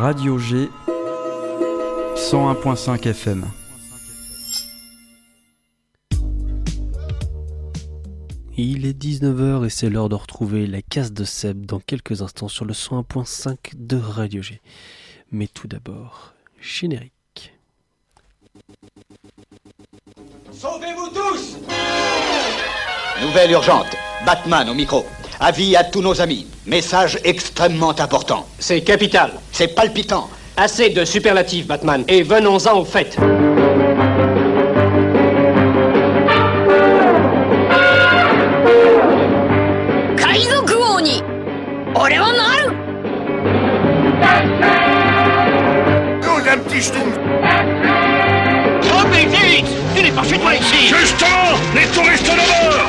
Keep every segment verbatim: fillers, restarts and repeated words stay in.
Radio G cent un virgule cinq F M. Il est dix-neuf heures et c'est l'heure de retrouver la case de Seb dans quelques instants sur le cent un virgule cinq de Radio G. Mais tout d'abord, générique. Sauvez-vous tous! Nouvelle urgente. Batman au micro. Avis à tous nos amis. Message extrêmement important. C'est capital. C'est palpitant. Assez de superlatifs, Batman. Et venons-en au fait. Kaizoku Oni! Ore wa naru! Nous, un petit schtroumpf! Oh, mais vite! Tu n'es pas chez toi ici! Justement! Les touristes d'abord!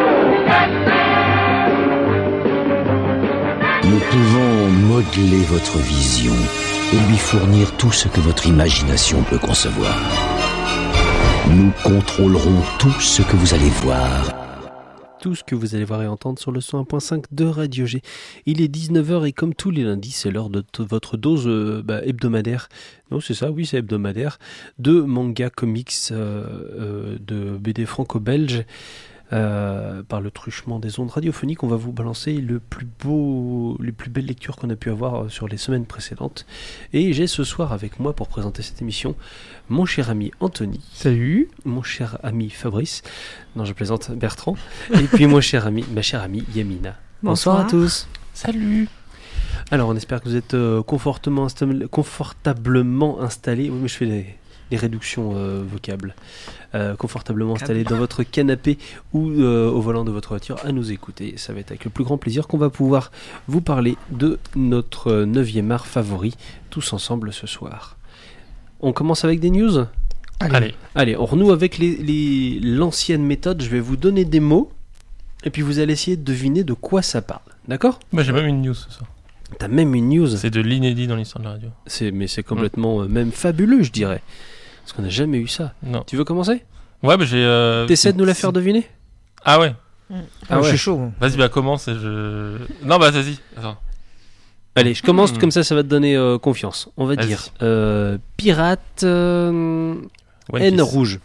Nous pouvons modeler votre vision et lui fournir tout ce que votre imagination peut concevoir. Nous contrôlerons tout ce que vous allez voir. Tout ce que vous allez voir et entendre sur le cent un virgule cinq de Radio G. Il est dix-neuf heures et comme tous les lundis, c'est l'heure de t- votre dose euh, bah, hebdomadaire. Non, c'est ça, oui, c'est hebdomadaire. De manga, comics, euh, euh, de B D franco-belge. Euh, par le truchement des ondes radiophoniques, on va vous balancer le plus beau, les plus belles lectures qu'on a pu avoir sur les semaines précédentes. Et j'ai ce soir avec moi pour présenter cette émission mon cher ami Anthony. Salut. Mon cher ami Fabrice. Non, je plaisante, Bertrand. Et puis mon cher ami, ma chère amie Yamina. Bonsoir, Bonsoir à tous. Salut. Alors, on espère que vous êtes euh, confortablement, insta- confortablement installés. Oui, mais je fais les, les réductions euh, vocables. Euh, confortablement installé dans votre canapé ou euh, au volant de votre voiture à nous écouter. Ça va être avec le plus grand plaisir qu'on va pouvoir vous parler de notre neuvième art favori tous ensemble ce soir. On commence avec des news ? Allez. Allez, Allez on renoue avec les, les, l'ancienne méthode. Je vais vous donner des mots et puis vous allez essayer de deviner de quoi ça parle. D'accord ? Bah, j'ai même une news ce soir. T'as même une news ? C'est de l'inédit dans l'histoire de la radio. C'est, mais c'est complètement mmh. euh, même fabuleux, je dirais. Parce qu'on n'a jamais eu ça. Non. Tu veux commencer ? Ouais, bah j'ai. Euh... T'essaies de nous la faire deviner ? Ah ouais. Mmh. Ah, ouais. Je suis chaud. Vas-y, bah commence et je. Non, bah vas-y. Attends. Allez, je commence, mmh. comme ça, ça va te donner euh, confiance. On va vas-y. dire euh, pirate euh, N rouge.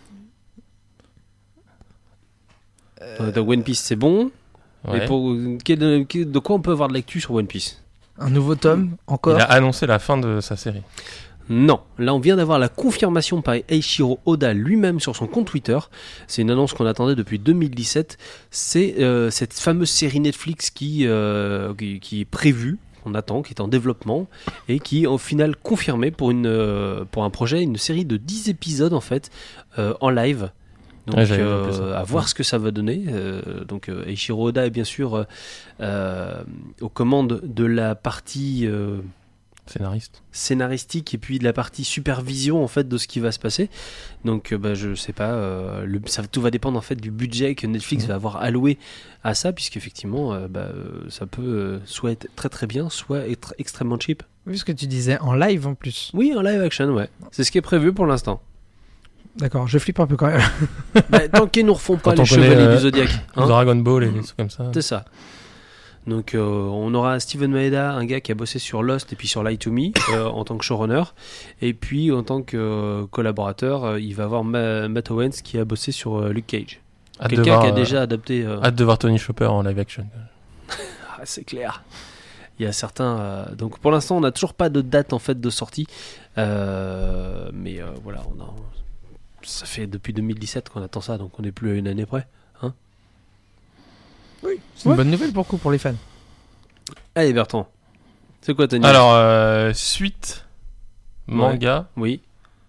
Euh... De One Piece, c'est bon. Ouais. Mais pour, quel, quel, de quoi on peut avoir de l'actu sur One Piece ? Un nouveau tome, encore ? Il a annoncé la fin de sa série. Non, là on vient d'avoir la confirmation par Eiichiro Oda lui-même sur son compte Twitter. C'est une annonce qu'on attendait depuis deux mille dix-sept. C'est euh, cette fameuse série Netflix qui, euh, qui, qui est prévue, qu'on attend, qui est en développement et qui est au final confirmée pour, une, euh, pour un projet, une série de dix épisodes en fait, euh, en live. Donc ouais, euh, à voir ouais. ce que ça va donner. Euh, donc euh, Eiichiro Oda est bien sûr euh, euh, aux commandes de la partie... Euh, Scénariste. scénaristique et puis de la partie supervision en fait de ce qui va se passer. Donc euh, bah, je sais pas, euh, le, ça, tout va dépendre en fait du budget que Netflix mmh. va avoir alloué à ça, puisqu'effectivement euh, bah, euh, ça peut euh, soit être très très bien, soit être extrêmement cheap. Oui, ce que tu disais en live en plus. Oui, en live action, ouais. C'est ce qui est prévu pour l'instant. D'accord, je flippe un peu quand même. bah, tant qu'ils nous refont pas Quand les chevaliers euh, du Zodiac. Hein Dragon Ball et des trucs comme ça. C'est ça. Donc euh, on aura Steven Maeda, un gars qui a bossé sur Lost et puis sur Lie to Me euh, en tant que showrunner, et puis en tant que euh, collaborateur euh, il va avoir Ma- Matt Owens qui a bossé sur euh, Luke Cage. Hâte quelqu'un voir, qui a déjà adapté euh... hâte de voir Tony Chopper en live action. ah, c'est clair, il y a certains euh... donc pour l'instant on n'a toujours pas de date en fait de sortie, euh... mais euh, voilà, on a... ça fait depuis deux mille dix-sept qu'on attend ça, donc on n'est plus à une année près, hein. Oui, c'est ouais. une bonne nouvelle pour coup pour les fans. Allez Bertrand, c'est quoi ta news ? Alors, euh, suite, manga. Ouais. Oui.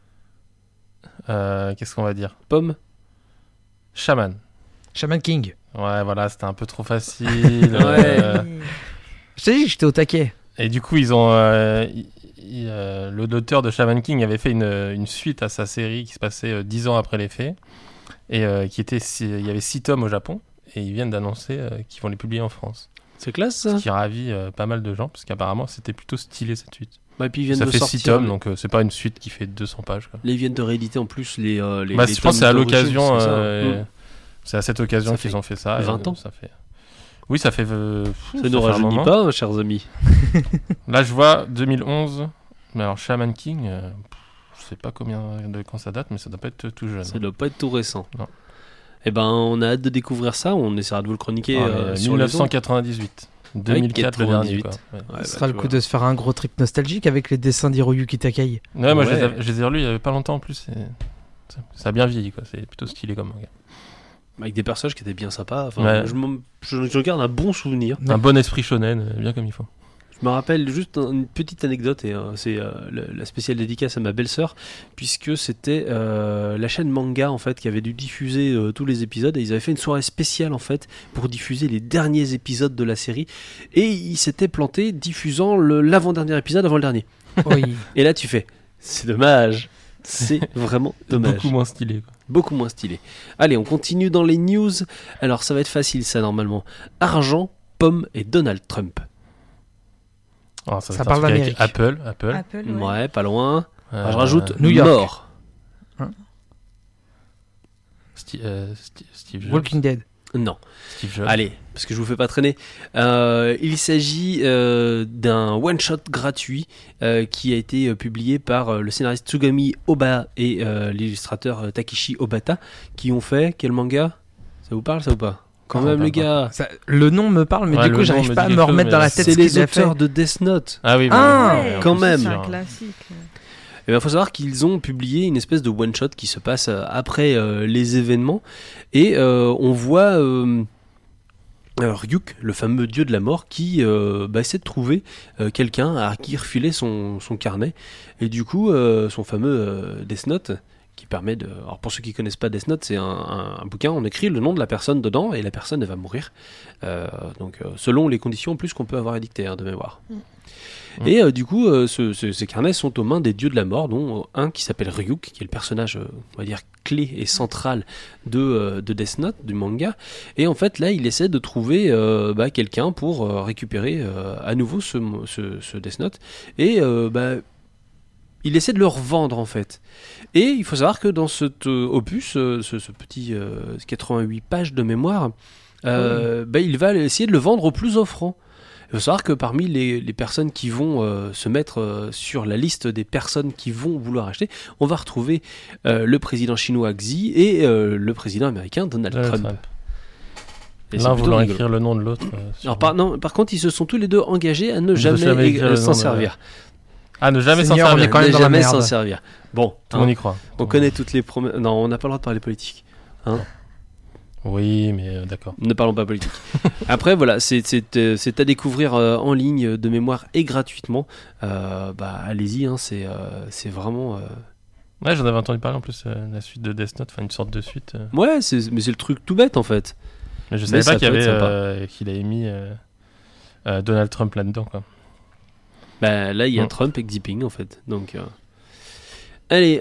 Euh, qu'est-ce qu'on va dire ? Pomme ? Shaman. Shaman King. Ouais, voilà, c'était un peu trop facile. ouais. Euh... Je t'ai dit que j'étais au taquet. Et du coup, ils ont... Euh, y, y, euh, l'auteur de Shaman King avait fait une, une suite à sa série qui se passait euh, dix ans après les faits. Et euh, qui était... Il y avait six tomes au Japon. Et ils viennent d'annoncer euh, qu'ils vont les publier en France. C'est classe ça. Ce qui ravit euh, pas mal de gens, parce qu'apparemment c'était plutôt stylé cette suite. Bah, et puis ils viennent ça de fait sortir six tomes, les... donc euh, c'est pas une suite qui fait deux cents pages. Quoi. Là ils viennent de rééditer en plus les. Euh, les, bah, les je pense que c'est à l'occasion. C'est, euh, mmh. c'est à cette occasion ça qu'ils fait ont fait ça. vingt et, ans. Ça fait... Oui, ça fait. Euh, ça ne nous rajeunit pas, hein, chers amis. Là, je vois deux mille onze. Mais alors, Shaman King, euh, je sais pas combien de quand ça date, mais ça doit pas être tout jeune. Ça doit pas être tout récent. Non. Eh ben, on a hâte de découvrir ça. On essaiera de vous le chroniquer ah, euh, sur dix-neuf cent quatre-vingt-dix-huit. deux mille quatre, le dernier. Quoi. Ouais. Ce Ouais, sera bah, le coup vois. de se faire un gros trip nostalgique avec les dessins d'Hiroyuki Takei. Ouais, moi, Ouais. je, les ai, je les ai relus il y avait pas longtemps en plus. Et... Ça, ça a bien vieilli, quoi. C'est plutôt stylé comme manga. Avec des personnages qui étaient bien sympas. Enfin, Ouais. je, m'en- je, je garde un bon souvenir. Un bon esprit shonen, bien comme il faut. Je me rappelle juste un- une petite anecdote, et euh, c'est euh, le- la spéciale dédicace à ma belle-sœur, puisque c'était euh, la chaîne Manga en fait qui avait dû diffuser euh, tous les épisodes, et ils avaient fait une soirée spéciale en fait pour diffuser les derniers épisodes de la série, et ils s'étaient plantés diffusant le- l'avant-dernier épisode avant le dernier. Oui. Et là tu fais, c'est dommage, c'est vraiment dommage. Beaucoup moins stylé, quoi. Beaucoup moins stylé. Allez, on continue dans les news. Alors ça va être facile ça normalement. Argent, pomme et Donald Trump. Oh, Ça ça va être un parle truc avec d'Amérique. Apple, Apple. Apple, ouais. Ouais, pas loin. Euh, Alors, je rajoute New York. mort. Sti- euh, Sti- Steve Jobs. Walking Dead. Non. Steve Jobs. Allez, parce que je vous fais pas traîner. Euh, il s'agit euh, d'un one-shot gratuit euh, qui a été euh, publié par euh, le scénariste Tsugami Oba et euh, l'illustrateur euh, Takeshi Obata, qui ont fait quel manga? Ça vous parle, ça ou pas? Quand Ah, même, pas- les gars. Ça, le nom me parle, mais Ouais, du le coup, nom j'arrive me pas à dit me quelque remettre chose, dans la mais tête C'est ce qu'il les a fait. auteurs de Death Note. Ah oui, Ah, oui, Ouais, en quand plus, même. C'est c'est un sûr. classique. Il va faut savoir qu'ils ont publié une espèce de one-shot qui se passe euh, après euh, les événements. Et euh, on voit euh, euh, Ryuk, le fameux dieu de la mort, qui euh, bah, essaie de trouver euh, quelqu'un à qui refiler son, son carnet. Et du coup, euh, son fameux euh, Death Note, qui permet de... Alors pour ceux qui connaissent pas Death Note, c'est un, un, un bouquin, on écrit le nom de la personne dedans, et la personne, elle va mourir. Euh, donc euh, selon les conditions en plus qu'on peut avoir édictées, hein, de mémoire. Mm. Et euh, du coup, euh, ce- ce- ces carnets sont aux mains des dieux de la mort, dont euh, un qui s'appelle Ryuk, qui est le personnage, euh, on va dire, clé et central de, euh, de Death Note, du manga. Et en fait, là, il essaie de trouver euh, bah, quelqu'un pour euh, récupérer euh, à nouveau ce, ce, ce Death Note. Et euh, bah, il essaie de le revendre, en fait. Et il faut savoir que dans cet euh, opus, euh, ce, ce petit euh, quatre-vingt-huit pages de mémoire, euh, bah, il va essayer de le vendre au plus offrant. Il faut savoir que parmi les, les personnes qui vont euh, se mettre euh, sur la liste des personnes qui vont vouloir acheter, on va retrouver euh, le président chinois Xi et euh, le président américain Donald Donald Trump. Trump. Et c'est L'un plutôt voulant rigolo. écrire le nom de l'autre. euh, sur- Alors par, non, par contre, ils se sont tous les deux engagés à ne Ne jamais, jamais é- écrire le euh, nom s'en de- servir. Ah, ne jamais s'en Seigneur, on servir. est quand même ne dans la jamais merde. s'en servir. Bon, Tout le monde hein, y croit. on connaît toutes les promesses. Non, on n'a pas le droit de parler politique. Oui, mais euh, d'accord. Ne parlons pas politique. Après, voilà, c'est, c'est, euh, c'est à découvrir euh, en ligne euh, de mémoire et gratuitement. Euh, bah, allez-y, hein, c'est, euh, c'est vraiment. euh, Ouais, j'en avais entendu parler en plus, euh, la suite de Death Note, enfin une sorte de suite. euh. Ouais, c'est, mais c'est le truc tout bête en fait. Mais je Mais savais ça pas qu'il, y peut être avait, sympa. euh, qu'il avait mis euh, euh, Donald Trump là-dedans, quoi. Bah, là, il y a Mm. Trump et Xiping en fait. Donc, euh, allez,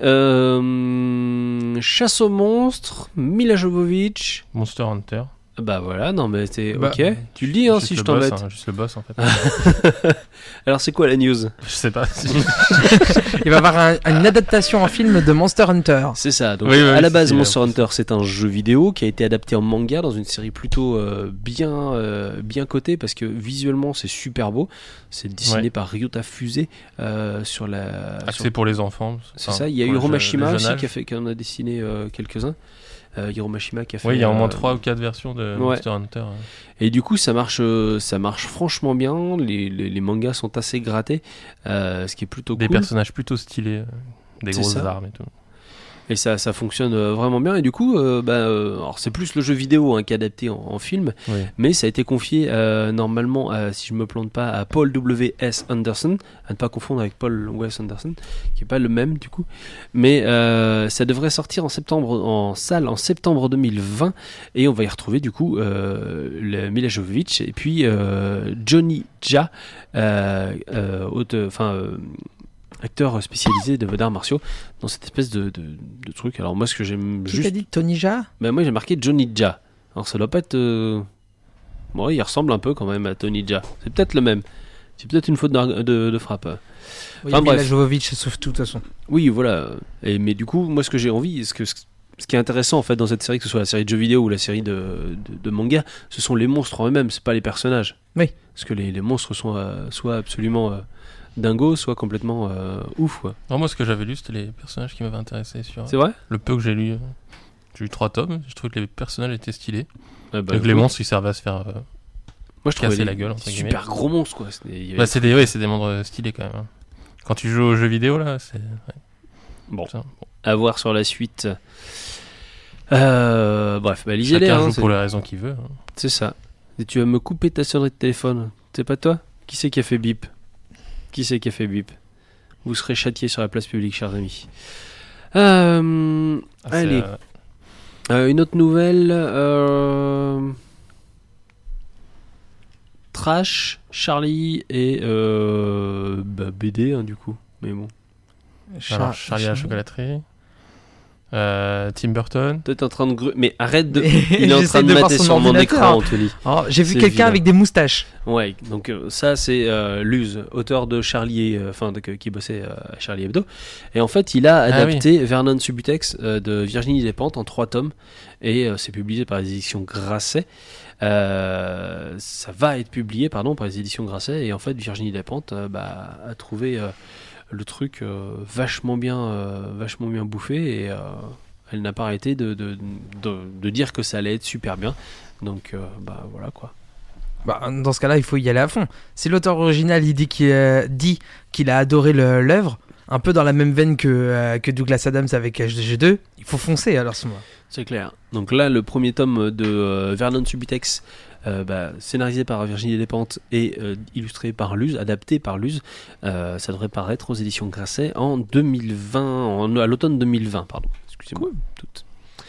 euh, chasse aux monstres, Mila Jovovich. Monster Hunter. Bah voilà, non mais c'est Bah, ok. Tu le dis hein, Juste si le je boss, t'embête. hein, juste le boss en fait. Alors c'est quoi la news? Je sais pas. si- Il va y avoir un- une adaptation en film de Monster Hunter. C'est ça. Donc Oui, oui, à la c'est- base, c'est- Monster Hunter, c'est un jeu vidéo qui a été adapté en manga dans une série plutôt euh, bien euh, bien cotée parce que visuellement c'est super beau. C'est dessiné Ouais. par Ryota Fuse euh, sur la. Axé sur- pour les enfants. C'est enfin, ça. Il y a pour eu le je- Hiromashima le aussi jeune âge. qui a fait, qui en a dessiné euh, quelques-uns. Euh, Hiromashima qui a fait. Oui, il y a au moins euh, trois ou quatre versions de ouais. Monster Hunter. hein. Et du coup, ça marche, euh, ça marche franchement bien. Les, les, les mangas sont assez grattés, euh, ce qui est plutôt Des cool. personnages plutôt stylés, euh, des C'est grosses ça. armes et tout. Et ça, ça fonctionne euh, vraiment bien. Et du coup, euh, bah, euh, alors c'est plus le jeu vidéo hein, qui est adapté en, en film, Oui. mais ça a été confié euh, normalement, à, si je me plante pas, à Paul W S Anderson, à ne pas confondre avec Paul Wes Anderson, qui est pas le même du coup. Mais euh, ça devrait sortir en septembre, en salle en septembre deux mille vingt, et on va y retrouver du coup euh, le Mila Jovovich et puis euh, Johnny Jaa, euh, euh, haute- enfin. Euh, acteur spécialisé de d'arts martiaux dans cette espèce de, de, de truc. Alors moi ce que j'aime Qui juste, t'a dit Tony Jaa? ben moi j'ai marqué Johnny Jaa. Alors ça doit pas être, euh... bon il ressemble un peu quand même à Tony Jaa. C'est peut-être le même. C'est peut-être une faute de, de, de frappe. Oui, Enfin, Mila bref. Jovovich sauve tout de toute façon. Oui voilà. Et mais du coup moi ce que j'ai envie, ce que ce- ce qui est intéressant en fait dans cette série, que ce soit la série de jeux vidéo ou la série de, de, de manga, ce sont les monstres en eux-mêmes, c'est pas les personnages. Oui. Parce que les, les monstres sont euh, soit absolument euh, dingos, soit complètement euh, ouf. Quoi. Non, moi, ce que j'avais lu, c'était les personnages qui m'avaient intéressé. Sur, c'est vrai ? Le peu que j'ai lu. J'ai lu trois tomes, je trouvais que les personnages étaient stylés. Ah bah, donc oui. les monstres, ils servaient à se faire euh, moi, je casser les, la gueule. Entre super guillemets. Gros monstres, quoi. C'était, bah, c'est, des, ouais, c'est des monstres stylés quand même. Hein. Quand tu joues aux jeux vidéo, là, c'est. Ouais. Bon. Ça, bon. À voir sur la suite. Euh, bref, bah, lisez-les. Chacun hein, joue c'est... pour les raisons qu'il veut. Hein. C'est ça. Et tu vas me couper ta sonnerie de téléphone. C'est pas toi ? Qui c'est qui a fait bip ? Qui c'est qui a fait bip ? Vous serez châtiés sur la place publique, chers amis. Euh, ah, allez. Euh... Euh, une autre nouvelle. Euh... Trash, Charlie et euh... bah, B D, hein, du coup. Mais bon. Char- Alors, Charlie à la chocolaterie. Euh, Tim Burton. Toi, t'es en train de gru... mais arrête de. Il est en train de, de mater sur mon écran, Anthony. Oh, j'ai vu c'est quelqu'un vilain. Avec des moustaches. Ouais, donc euh, ça c'est euh, Luz, auteur de Charlie, enfin euh, qui bossait euh, à Charlie Hebdo. Et en fait, il a adapté ah, oui. Vernon Subutex euh, de Virginie Despentes en trois tomes, et euh, c'est publié par les éditions Grasset. Euh, ça va être publié, pardon, par les éditions Grasset. Et en fait, Virginie Despentes euh, bah, a trouvé. Euh, le truc euh, vachement bien euh, vachement bien bouffé et euh, elle n'a pas arrêté de, de, de, de dire que ça allait être super bien, donc euh, bah voilà quoi. Bah, dans ce cas là il faut y aller à fond. Si l'auteur original il dit qu'il, euh, dit qu'il a adoré le, l'œuvre, un peu dans la même veine que, euh, que Douglas Adams avec H D G deux, il faut foncer alors ce mois. C'est clair. Donc là le premier tome de euh, Vernon Subutex, Euh, bah, scénarisé par Virginie Despentes et euh, illustré par Luz, adapté par Luz, euh, ça devrait paraître aux éditions Grasset en deux mille vingt, en, à l'automne deux mille vingt, pardon. Excusez-moi. Cool. Toutes.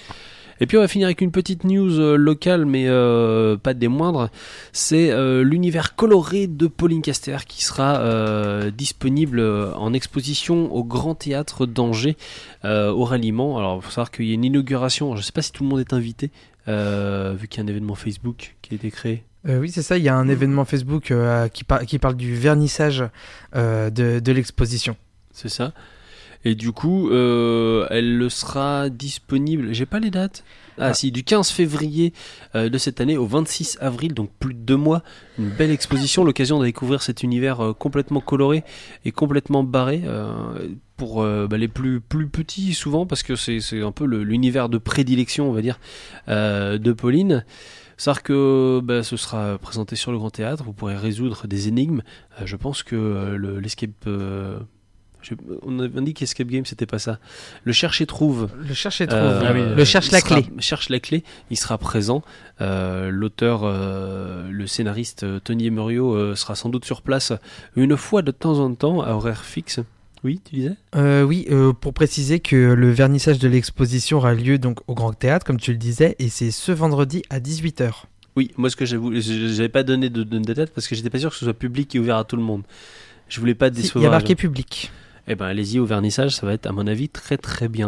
Et puis on va finir avec une petite news euh, locale, mais euh, pas des moindres. C'est euh, l'univers coloré de Pauline Caster qui sera euh, disponible en exposition au Grand Théâtre d'Angers, euh, au ralliement. Alors il faut savoir qu'il y a une inauguration, je ne sais pas si tout le monde est invité, euh, vu qu'il y a un événement Facebook qui a été créé. Euh, oui, c'est ça, il y a un événement Facebook euh, qui, par- qui parle du vernissage euh, de, de l'exposition. C'est ça. Et du coup, euh, elle le sera disponible, j'ai pas les dates. Ah, ah. si, du quinze février euh, de cette année au vingt-six avril, donc plus de deux mois. Une belle exposition, l'occasion de découvrir cet univers euh, complètement coloré et complètement barré. Euh, pour euh, bah, les plus, plus petits souvent, parce que c'est, c'est un peu le, l'univers de prédilection, on va dire, euh, de Pauline. C'est-à-dire que bah, ce sera présenté sur le Grand Théâtre, vous pourrez résoudre des énigmes. Euh, je pense que euh, le, l'escape... Euh, je, on a dit qu'escape game, c'était pas ça. Le cherche et trouve. Le cherche et trouve, euh, ah oui, le cherche la sera, clé. Cherche la clé, il sera présent. Euh, l'auteur, euh, le scénariste euh, Tony Emerio euh, sera sans doute sur place une fois de temps en temps, à horaire fixe. Oui, tu disais euh, Oui, euh, pour préciser que le vernissage de l'exposition aura lieu donc au Grand Théâtre, comme tu le disais, et c'est ce vendredi à dix-huit heures. Oui, moi ce que j'avais, j'avais pas donné de, de, de date parce que j'étais pas sûr que ce soit public et ouvert à tout le monde. Je voulais pas décevoir. Il y a marqué public. Eh ben allez-y au vernissage, ça va être à mon avis très très bien.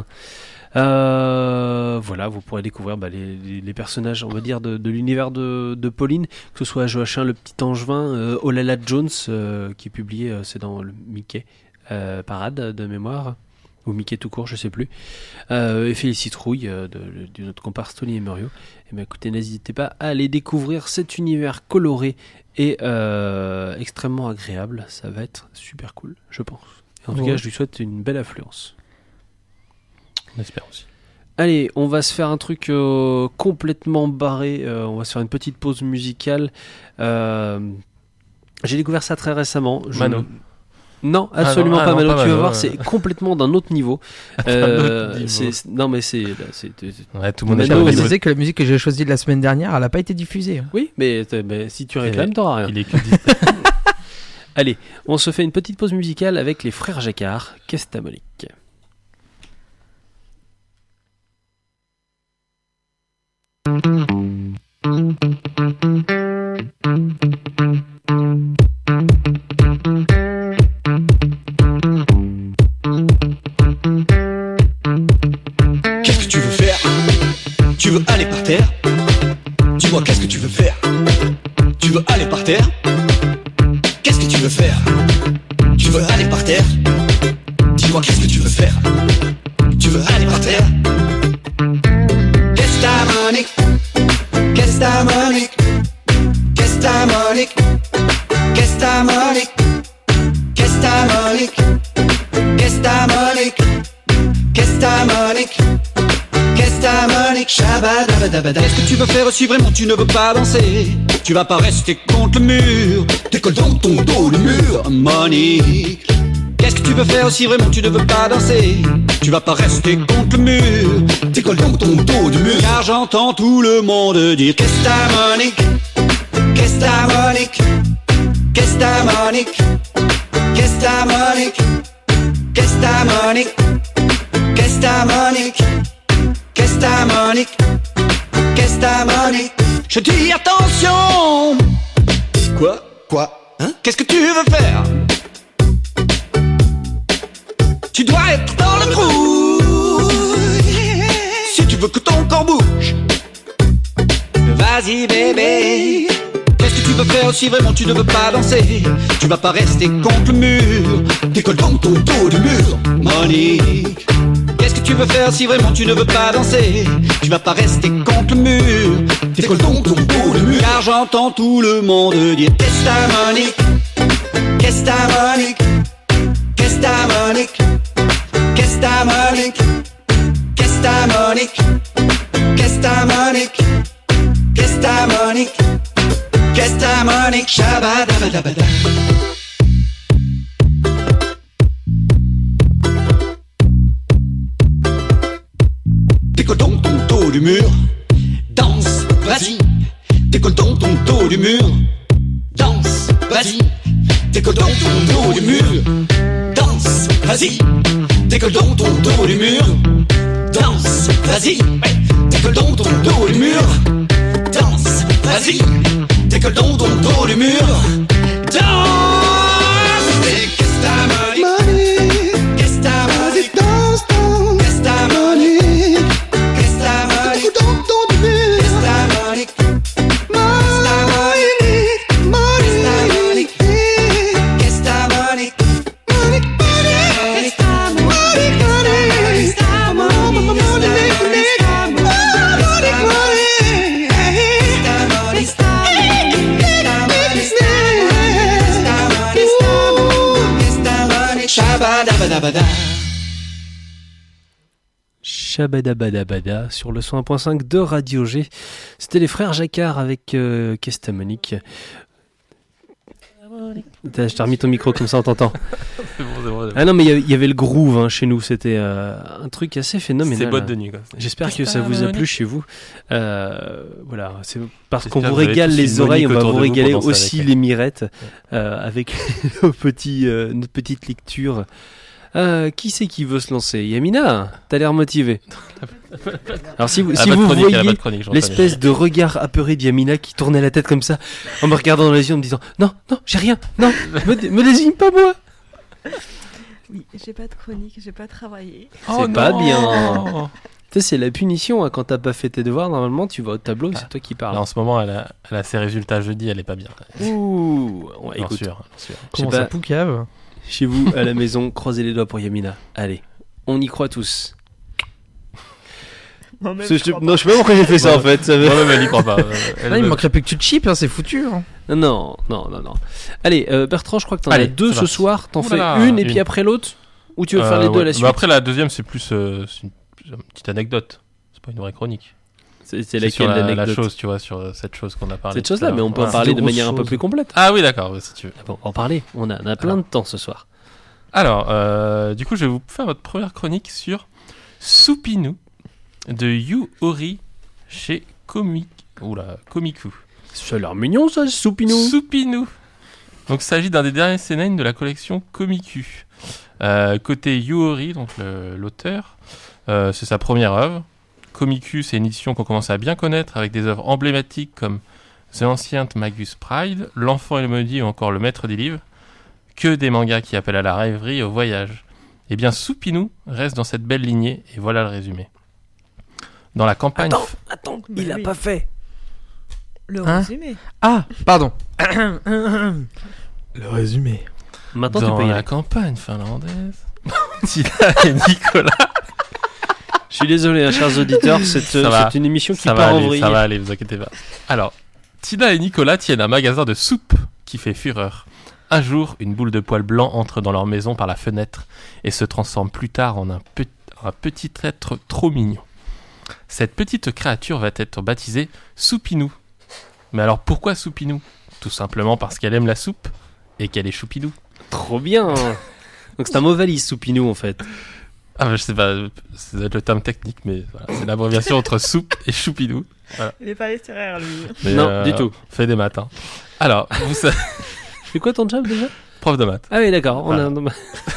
Euh, voilà, vous pourrez découvrir bah, les, les, les personnages, on va dire, de, de l'univers de, de Pauline, que ce soit Joachim le petit Angevin, euh, Olala Jones, euh, qui est publié, euh, c'est dans le Mickey euh, Parade de mémoire, ou Mickey tout court, je sais plus, euh, et Félicie Trouille, euh, de, de, de notre comparse Tony Emerio. Et ben écoutez, n'hésitez pas à aller découvrir cet univers coloré et euh, extrêmement agréable, ça va être super cool, je pense. En tout ouais. cas, je lui souhaite une belle affluence. On espère aussi. Allez, on va se faire un truc euh, complètement barré. Euh, on va se faire une petite pause musicale. Euh, j'ai découvert ça très récemment. Je... Mano. Non, absolument ah non, pas ah non, Mano. Pas tu Mano, vas voir, ouais. c'est complètement d'un autre niveau. euh, c'est, c'est, non, mais c'est. c'est, c'est ouais, tout le monde est Mano, je précisais que la musique que j'ai choisie de la semaine dernière, elle n'a pas été diffusée. Oui, mais, mais si tu réclames, t'auras rien. Il est que Allez, on se fait une petite pause musicale avec les frères Jacquard, Kestamonique. Qu'est-ce que tu veux faire? Tu veux aller par terre? Dis-moi, qu'est-ce que tu veux faire? Tu veux aller par terre? Qu'est-ce que tu veux faire? Tu veux aller par terre? Dis-moi qu'est-ce que tu veux faire? Tu veux aller par terre? Monique, qu'est-ce ta Monique, qu'est-ce ta Monique, qu'est-ce ta Monique, qu'est-ce ta Monique, qu'est-ce ta Monique, qu'est-ce ta Monique, shabadabadabada. Qu'est-ce que tu veux faire si vraiment tu ne veux pas danser? Tu vas pas rester contre le mur, décolle dans ton dos le mur, Monique. Qu'est-ce que tu veux faire si vraiment tu ne veux pas danser? Tu vas pas rester contre le mur, décolle dans ton dos du mur. Car j'entends tout le monde dire qu'est-ce ta Monique, qu'est-ce ta Monique, qu'est-ce ta Monique, qu'est-ce ta Monique, qu'est-ce ta Monique, qu'est-ce ta Monique, qu'est-ce ta Monique, qu'est-ce ta Monique. Je dis attention. Quoi? Quoi? Hein? Qu'est-ce que tu veux faire? Tu dois être dans le trou si tu veux que ton corps bouge. Vas-y bébé. Qu'est-ce que tu veux faire si vraiment tu ne veux pas danser? Tu vas pas rester contre le mur, décolle dans ton dos du mur, Monique. Qu'est-ce que tu veux faire si vraiment tu ne veux pas danser? Tu vas pas rester contre le mur, décolle dans ton dos du mur. Car j'entends tout le monde dire qu'est-ce ta Monique, qu'est-ce ta Monique, qu'est-ce ta Monique, qu'est-ce ta Monique, qu'est-ce ta Monique, qu'est-ce ta Monique, qu'est-ce ta Monique, qu'est-ce ta Monique, shabadabadabada. Décolle dans ton dos du mur, danse, vas-y. Décolle dans ton dos du mur, danse, vas-y. Décolle dans ton dos du mur, danse, vas-y. Décolle dans ton dos du mur, danse, vas-y. Décolle dans ton dos du mur, danse, vas-y. Décolle dans ton dos du mur, danse. Et qu'est-ce ta Monique, qu'est-ce ta Monique, danse, danse. Qu'est-ce ta Monique, qu'est-ce ta Monique, décolle dans ton dos du mur, qu'est-ce ta Monique, qu'est-ce ta Monique, Monique, qu'est-ce ta Monique, Monique, Monique, qu'est-ce ta Monique, Monique, qu'est-ce ta Monique, Shabadabadabada. Shabadabadabada sur le cent un point cinq de Radio G. C'était les frères Jacquard avec euh, Qu'est-ce ta Monique. Je t'ai remis ton micro comme ça on t'entend. C'est bon, c'est bon, c'est bon. Ah non mais il y, y avait le groove hein, chez nous, c'était euh, un truc assez phénoménal. C'est boîte de nuit quoi. J'espère Qu'est-ce que ça vous a Monique plu chez vous. Euh, voilà, c'est parce J'espère qu'on vous que vous avez régale tous les une oreilles, on Monique va autour vous de vous régaler pour danser aussi avec les mirettes euh, avec nos petits, euh, notre petite lecture. Euh, qui c'est qui veut se lancer? Yamina, t'as l'air motivé. Alors si vous, si vous chronique, voyez chronique, l'espèce de regard apeuré d'Yamina qui tournait la tête comme ça, en me regardant dans les yeux, en me disant non, non, j'ai rien, non, me, me désigne pas moi. Oui, j'ai pas de chronique, j'ai pas travaillé. C'est Oh pas non. bien. Tu sais, c'est la punition hein, quand t'as pas fait tes devoirs. Normalement, tu vas au tableau et Ah. c'est toi qui parles. Là, en ce moment, elle a, elle a ses résultats jeudi, elle est pas bien. Ouh, ouais, Bien écoute, sûr, bien sûr. je sais Comment ça pas, poucave? chez vous à la maison, croisez les doigts pour Yamina. Allez, on y croit tous. Moi même, C'est- je je- crois non, pas. je sais pas pourquoi j'ai fait ça en fait. Ça veut- Moi-même, elle y croit pas. Euh, elle Là, il me- manquerait plus que tu te chips, hein, c'est foutu. Hein. Non, non, non, non. Allez, euh, Bertrand, je crois que t'en as Allez, deux c'est ce parti. soir. T'en Ouh fais là là, une et une. puis après l'autre. Ou tu veux Euh, faire les deux ouais. à la Bah, suite. après, la deuxième, c'est plus, euh, c'est une, c'est une petite anecdote. C'est pas une vraie chronique. C'est c'est C'est sur laquelle la, la l'anecdote? chose, tu vois, sur euh, cette chose qu'on a parlé. Cette tout à chose-là, l'heure. mais on peut en Voilà. parler de grosse manière un peu chose. plus complète. Ah oui, d'accord, ouais, si tu veux. Bon, on va en parler. On a, on a plein Alors. de temps ce soir. Alors, euh, du coup, je vais vous faire votre première chronique sur Soupinou de Yu Ori chez Comic... Oula, Komiku. Ça a l'air mignon ça, Soupinou. Soupinou. Donc, il s'agit d'un des derniers seinen de la collection Komiku. Euh, côté Yu Ori, donc le- l'auteur, euh, c'est sa première œuvre. Komiku, c'est une édition qu'on commence à bien connaître avec des œuvres emblématiques comme The Ancient Magus Pride, L'Enfant et le Maudit ou encore Le Maître des Livres. Que des mangas qui appellent à la rêverie et au voyage. Eh bien, Soupinou reste dans cette belle lignée, et voilà le résumé. Dans la campagne... Attends, attends, Mais il a oui. pas fait. Le Hein résumé. Ah, pardon. Le résumé. Maintenant, tu dans peux y la aller. campagne finlandaise... Tila et Nicolas... Je suis désolé, hein, chers auditeurs, c'est Ça euh, va. c'est une émission qui Ça va part en aller, vrille. ça va aller, vous inquiétez pas. Alors, Tina et Nicolas tiennent un magasin de soupe qui fait fureur. Un jour, une boule de poil blanc entre dans leur maison par la fenêtre et se transforme plus tard en un, pe- un petit être trop mignon. Cette petite créature va être baptisée Soupinou. Mais alors pourquoi Soupinou ? Tout simplement parce qu'elle aime la soupe et qu'elle est choupinou. Trop bien. Donc c'est un mot valise, Soupinou, en fait. Ah bah, je sais pas, c'est le terme technique, mais voilà, c'est l'abréviation entre soupe et choupinou. Voilà. Il est pas littéraire, lui. Mais non, euh, du tout. On fait des maths. Hein. Alors, vous savez... C'est quoi ton job déjà ? Prof de maths. Ah oui, d'accord. On voilà. a...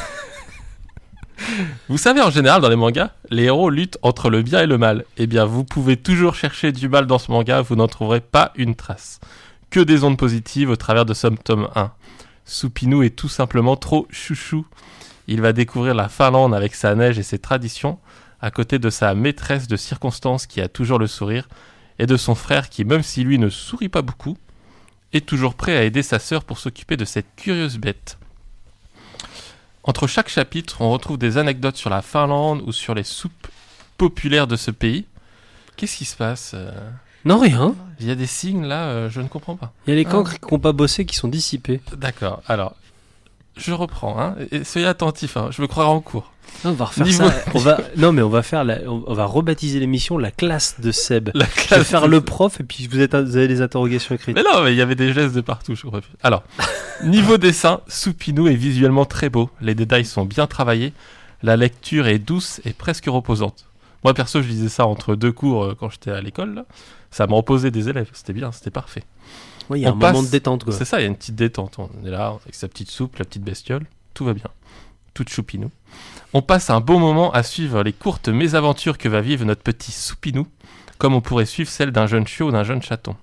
Vous savez, en général, dans les mangas, les héros luttent entre le bien et le mal. Eh bien, vous pouvez toujours chercher du mal dans ce manga, vous n'en trouverez pas une trace. Que des ondes positives au travers de ce tome un. Soupinou est tout simplement trop chouchou. Il va découvrir la Finlande avec sa neige et ses traditions, à côté de sa maîtresse de circonstance qui a toujours le sourire, et de son frère qui, même si lui ne sourit pas beaucoup, est toujours prêt à aider sa sœur pour s'occuper de cette curieuse bête. Entre chaque chapitre, on retrouve des anecdotes sur la Finlande ou sur les soupes populaires de ce pays. Qu'est-ce qui se passe euh... Non, rien. Il y a des signes là, euh, je ne comprends pas. Il y a les cancres qui n'ont pas bossé qui sont dissipés. D'accord, alors, je reprends, hein, et soyez attentifs, hein, je me croirai en cours. Non, on va refaire Niveau... ça. On va... Non, mais on va faire la... on va rebaptiser l'émission la classe de Seb. La classe je vais faire de... le prof et puis vous, êtes... vous avez des interrogations écrites. Mais non, mais il y avait des gestes de partout. Je Alors, niveau dessin, Soupinou est visuellement très beau. Les détails sont bien travaillés. La lecture est douce et presque reposante. Moi, perso, je lisais ça entre deux cours euh, quand j'étais à l'école. Là. Ça me reposait des élèves. C'était bien, c'était parfait. Oui, il y a on un passe... moment de détente, quoi. C'est ça, il y a une petite détente. On est là avec sa petite soupe, la petite bestiole. Tout va bien. Toute choupinou. On passe un bon moment à suivre les courtes mésaventures que va vivre notre petit Soupinou, comme on pourrait suivre celle d'un jeune chiot ou d'un jeune chaton.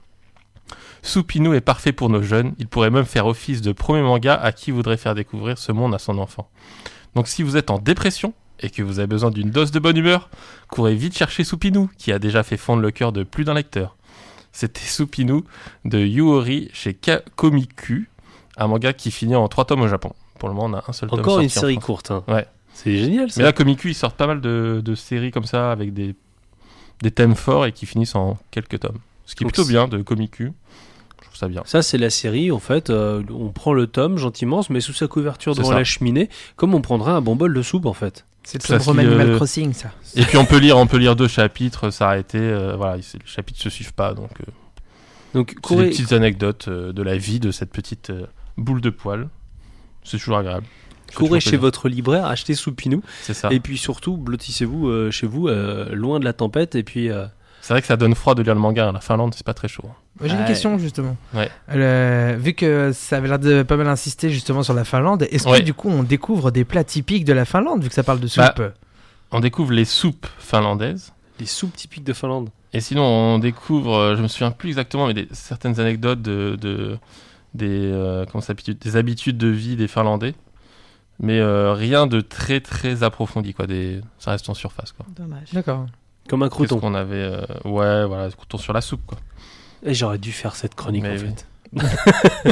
Soupinou est parfait pour nos jeunes, il pourrait même faire office de premier manga à qui voudrait faire découvrir ce monde à son enfant. Donc si vous êtes en dépression et que vous avez besoin d'une dose de bonne humeur, courez vite chercher Soupinou, qui a déjà fait fondre le cœur de plus d'un lecteur. C'était Soupinou de Yuori chez Ka- Komiku, un manga qui finit en trois tomes au Japon. Pour le moment, on a un seul tome. Encore une série courte. Hein. Ouais. C'est génial, ça. Mais là, Komiku, ils sortent pas mal de, de séries comme ça, avec des, des thèmes forts et qui finissent en quelques tomes. Ce qui est Donc plutôt c'est... bien de Komiku. Je trouve ça bien. Ça, c'est la série, en fait. Euh, on prend le tome gentiment, on se met sous sa couverture c'est devant ça. La cheminée, comme on prendrait un bon bol de soupe, en fait. C'est le syndrome Animal euh... Crossing, ça. Et puis on peut lire, on peut lire deux chapitres, s'arrêter. Euh, voilà, les chapitres se suivent pas, donc. Euh, donc c'est courez... des petites anecdotes euh, de la vie de cette petite euh, boule de poil. C'est toujours agréable. Courez chez votre libraire, achetez Soupinou. C'est ça. Et puis surtout, blottissez-vous euh, chez vous, euh, loin de la tempête. Et puis. Euh... C'est vrai que ça donne froid de lire le manga. La Finlande, c'est pas très chaud. J'ai une ouais. question justement. Ouais. Euh, vu que ça avait l'air de pas mal insister justement sur la Finlande, est-ce ouais. que du coup on découvre des plats typiques de la Finlande vu que ça parle de soupe bah, on découvre les soupes finlandaises. Les soupes typiques de Finlande. Et sinon, on découvre, je me souviens plus exactement, mais des, certaines anecdotes de, de des euh, comment ça s'appelle, des habitudes de vie des Finlandais. Mais euh, rien de très très approfondi, quoi. Des... Ça reste en surface, quoi. Dommage. D'accord. Comme un crouton. Qu'est-ce qu'on avait euh... Ouais, voilà, crouton sur la soupe, quoi. Et j'aurais dû faire cette chronique, mais en oui. fait.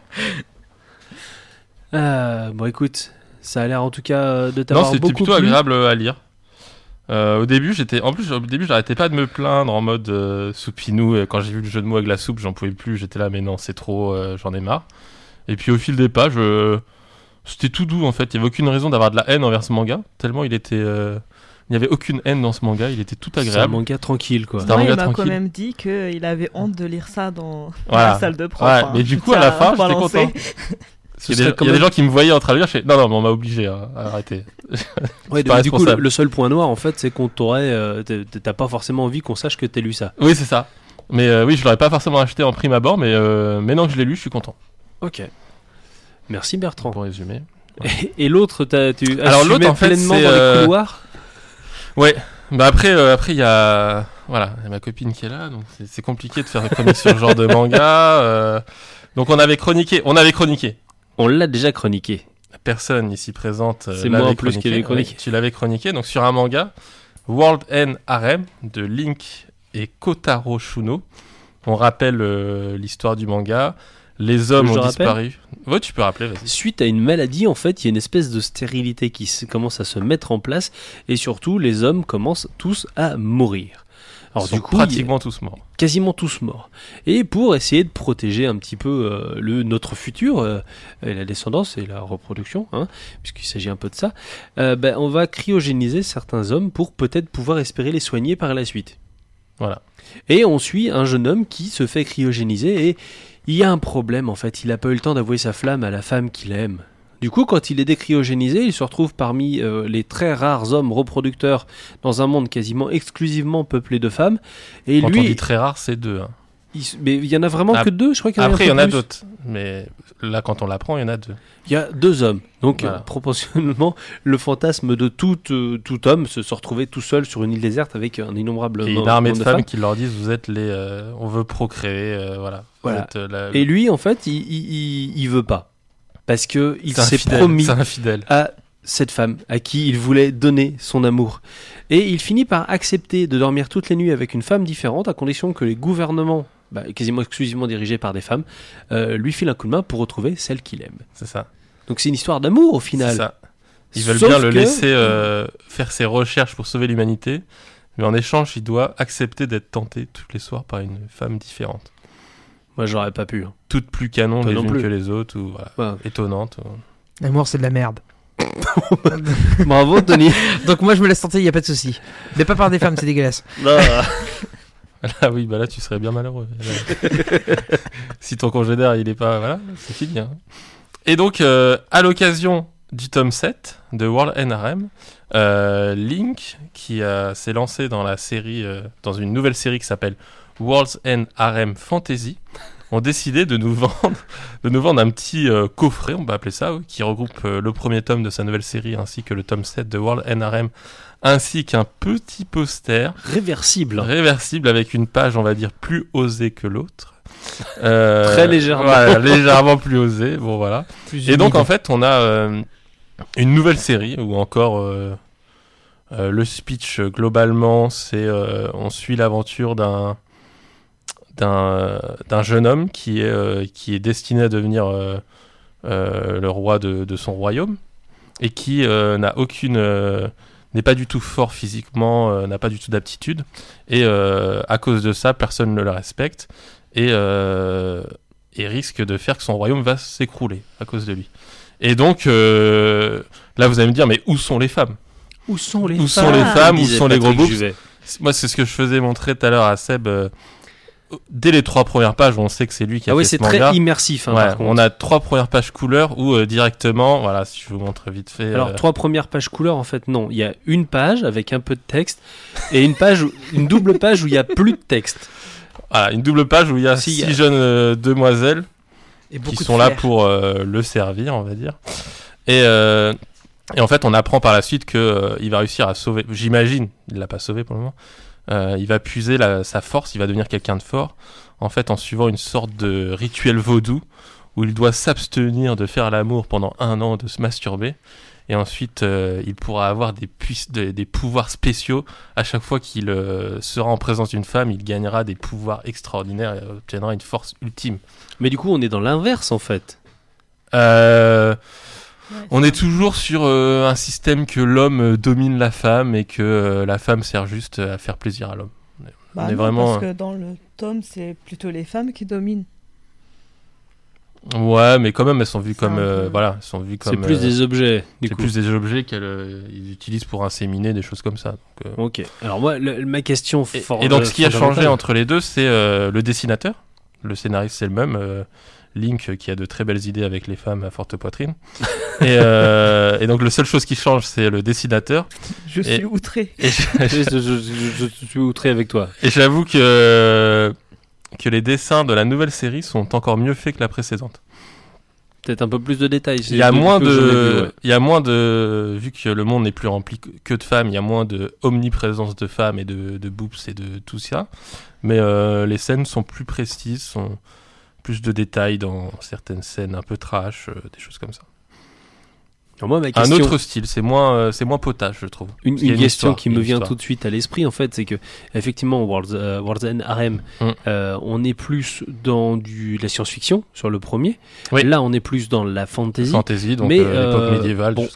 euh, bon, écoute, ça a l'air en tout cas de t'avoir beaucoup plu. Non, c'était plutôt agréable à lire. Euh, au début, j'étais, en plus, au début, j'arrêtais pas de me plaindre en mode euh, Soupinou. Et quand j'ai vu le jeu de mots avec la soupe, j'en pouvais plus. J'étais là, mais non, c'est trop, euh, j'en ai marre. Et puis au fil des pages. Euh... C'était tout doux en fait, il n'y avait aucune raison d'avoir de la haine envers ce manga, tellement il était... Euh... Il n'y avait aucune haine dans ce manga, il était tout agréable. C'est un manga tranquille quoi. Ouais, un manga il m'a tranquille. quand même dit qu'il avait honte de lire ça dans voilà. la salle de prof. Ouais, hein. mais du coup à la fin, j'étais content. Il y a, des, il y a des gens qui me voyaient en train de lire, je fais non, non, mais on m'a obligé à arrêter. Ouais, du coup, le, le seul point noir en fait, c'est qu'on t'aurait... Euh, t'as pas forcément envie qu'on sache que t'as lu ça. Oui, c'est ça. Mais euh, oui, je l'aurais pas forcément acheté en prime abord, mais euh, maintenant que je l'ai lu, je suis content. Ok. Merci Bertrand. Pour résumer. Ouais. Et, et l'autre, t'as, tu Alors l'autre, en fait, pleinement c'est dans euh... les couloirs. Ouais. Bah après, euh, après il y a, voilà, il y a ma copine qui est là, donc c'est, c'est compliqué de faire une chronique sur ce genre de manga. Euh... Donc on avait chroniqué, on avait chroniqué. On l'a déjà chroniqué. Personne ici présente. C'est moi en plus qui l'avais chroniqué. Ouais, tu l'avais chroniqué, donc sur un manga, World End Harem de Link et Kotaro Shuno. On rappelle euh, l'histoire du manga. Les hommes ont disparu. Ouais, tu peux rappeler, vas-y. Suite à une maladie, en fait, il y a une espèce de stérilité qui se, commence à se mettre en place et surtout, les hommes commencent tous à mourir. Alors Ils sont du coup, pratiquement il- tous morts. Quasiment tous morts. Et pour essayer de protéger un petit peu euh, le, notre futur, euh, et la descendance et la reproduction, hein, puisqu'il s'agit un peu de ça, euh, ben, on va cryogéniser certains hommes pour peut-être pouvoir espérer les soigner par la suite. Voilà. Et on suit un jeune homme qui se fait cryogéniser et il y a un problème en fait, il n'a pas eu le temps d'avouer sa flamme à la femme qu'il aime. Du coup, quand il est décryogénisé, il se retrouve parmi euh, les très rares hommes reproducteurs dans un monde quasiment exclusivement peuplé de femmes. Et Quand lui, on dit très rare, c'est deux. Hein. il, mais il y en a vraiment Ah, que deux, je crois qu'il y en a Après, un il y peu en a plus. d'autres. Mais là, quand on l'apprend, il y en a deux. Il y a deux hommes. Donc, Voilà. euh, proportionnellement, le fantasme de tout, euh, tout homme, se, se retrouver tout seul sur une île déserte avec un innombrable Et une nombre armée de de femmes femmes. qui leur disent vous êtes les. euh, on veut procréer, euh, voilà. Vous Voilà. êtes, euh, la- Et lui, en fait, il, il, il, il veut pas. Parce que il C'est un s'est fidèle, promis c'est un fidèle. à cette femme à qui il voulait donner son amour. Et il finit par accepter de dormir toutes les nuits avec une femme différente, à condition que les gouvernements, bah, quasiment exclusivement dirigés par des femmes, euh, lui filent un coup de main pour retrouver celle qu'il aime. C'est ça. Donc c'est une histoire d'amour au final. C'est ça. Ils veulent Sauf bien le que- laisser euh, faire ses recherches pour sauver l'humanité, mais en échange, il doit accepter d'être tenté tous les soirs par une femme différente. Moi, j'aurais pas pu. Hein. Toutes plus canon Toi les non unes plus. que les autres, ou voilà, Ouais. étonnantes. ou- L'amour, c'est de la merde. Bravo, Tony. Donc moi, je me laisse tenter, il y a pas de souci. Mais pas par des femmes, c'est dégueulasse. Ah oui, bah là, tu serais bien malheureux. Si ton congénère, il est pas... Voilà, c'est fini. Hein. Et donc, euh, à l'occasion du tome sept de World End R M, euh, Link, qui euh, s'est lancé dans la série, euh, dans une nouvelle série qui s'appelle World's End R M Fantasy, ont décidé de nous vendre, de nous vendre un petit euh, coffret, on va appeler ça, oui, qui regroupe euh, le premier tome de sa nouvelle série ainsi que le tome sept de World End R M, ainsi qu'un petit poster réversible, réversible avec une page, on va dire, plus osée que l'autre. Euh, Très légèrement. voilà, légèrement plus osée. Bon voilà. Plus Et donc humide. en fait, on a euh, une nouvelle série où encore euh, euh, le speech euh, globalement, c'est euh, on suit l'aventure d'un d'un d'un jeune homme qui est euh, qui est destiné à devenir euh, euh, le roi de, de son royaume et qui euh, n'a aucune euh, n'est pas du tout fort physiquement, euh, n'a pas du tout d'aptitude et euh, à cause de ça, personne ne le respecte et euh, et risque de faire que son royaume va s'écrouler à cause de lui. Et donc euh, là, vous allez me dire, mais où sont les femmes ? Où sont les Où femmes sont les femmes Où disait sont les gros Patrick boobs Juvet. Moi, c'est ce que je faisais montrer tout à l'heure à Seb. euh, Dès les trois premières pages, on sait que c'est lui qui a Ah fait oui, ce c'est manga. très immersif, hein, Ouais, par contre. on a trois premières pages couleurs où euh, directement, voilà, si je vous montre vite fait. Alors, euh, trois premières pages couleurs, en fait, non. Il y a une page avec un peu de texte et une page, où- une double page où il y a plus de texte. Voilà, une double page où il y a Si, six il y a- jeunes euh, demoiselles Et beaucoup qui de sont là flair. pour euh, le servir, on va dire. Et, euh, et en fait, on apprend par la suite que euh, il va réussir à sauver. J'imagine, il l'a pas sauvé pour le moment. Euh, il va puiser la- sa force, il va devenir quelqu'un de fort. En fait, en suivant une sorte de rituel vaudou où il doit s'abstenir de faire l'amour pendant un an, de se masturber. Et ensuite, euh, il pourra avoir des, puiss- des, des pouvoirs spéciaux. À chaque fois qu'il euh, sera en présence d'une femme, il gagnera des pouvoirs extraordinaires et obtiendra une force ultime. Mais du coup, on est dans l'inverse, en fait. Euh, on est toujours sur euh, un système que l'homme euh, domine la femme et que euh, la femme sert juste à faire plaisir à l'homme. Bah on est non, vraiment... parce que dans le tome, c'est plutôt les femmes qui dominent. Ouais, mais quand même, elles sont vues C'est comme... un euh, peu- voilà, elles sont vues comme... C'est plus euh, des objets, du C'est coup. plus des objets qu'ils euh, ils utilisent pour inséminer, des choses comme ça. Donc, euh, Ok. Alors moi, le- ma question... Et, for- et donc, ce qui a fondamentale- changé entre les deux, c'est euh, le dessinateur. Le scénariste, c'est le même. euh, Link, euh, qui a de très belles idées avec les femmes à forte poitrine. et, euh, et donc, la seule chose qui change, c'est le dessinateur. Je Et- suis outré. Et je, je, je- je- je suis outré avec toi. et j'avoue que, que les dessins de la nouvelle série sont encore mieux faits que la précédente. Peut-être un peu plus de détails. Il y a c'est moins peu que j'en ai de, vu, ouais. il y a moins de, vu que le monde n'est plus rempli que de femmes, il y a moins de omniprésence de femmes et de, de boobs et de tout ça. Mais euh, les scènes sont plus précises, sont plus de détails dans certaines scènes un peu trash, euh, des choses comme ça. Alors moi, ma Un question... autre style, c'est moins, euh, c'est moins potage, je trouve. Une, Parce qu'il y a une question histoire, qui il y a me une vient histoire. tout de suite à l'esprit, en fait, c'est que effectivement, World's, euh, World's End R M, Mm. euh, on est plus dans du, la science-fiction sur le premier. Oui. Là, on est plus dans la fantasy. Fantasy, donc Mais, euh, l'époque euh, médiévale, bon, des choses comme ça.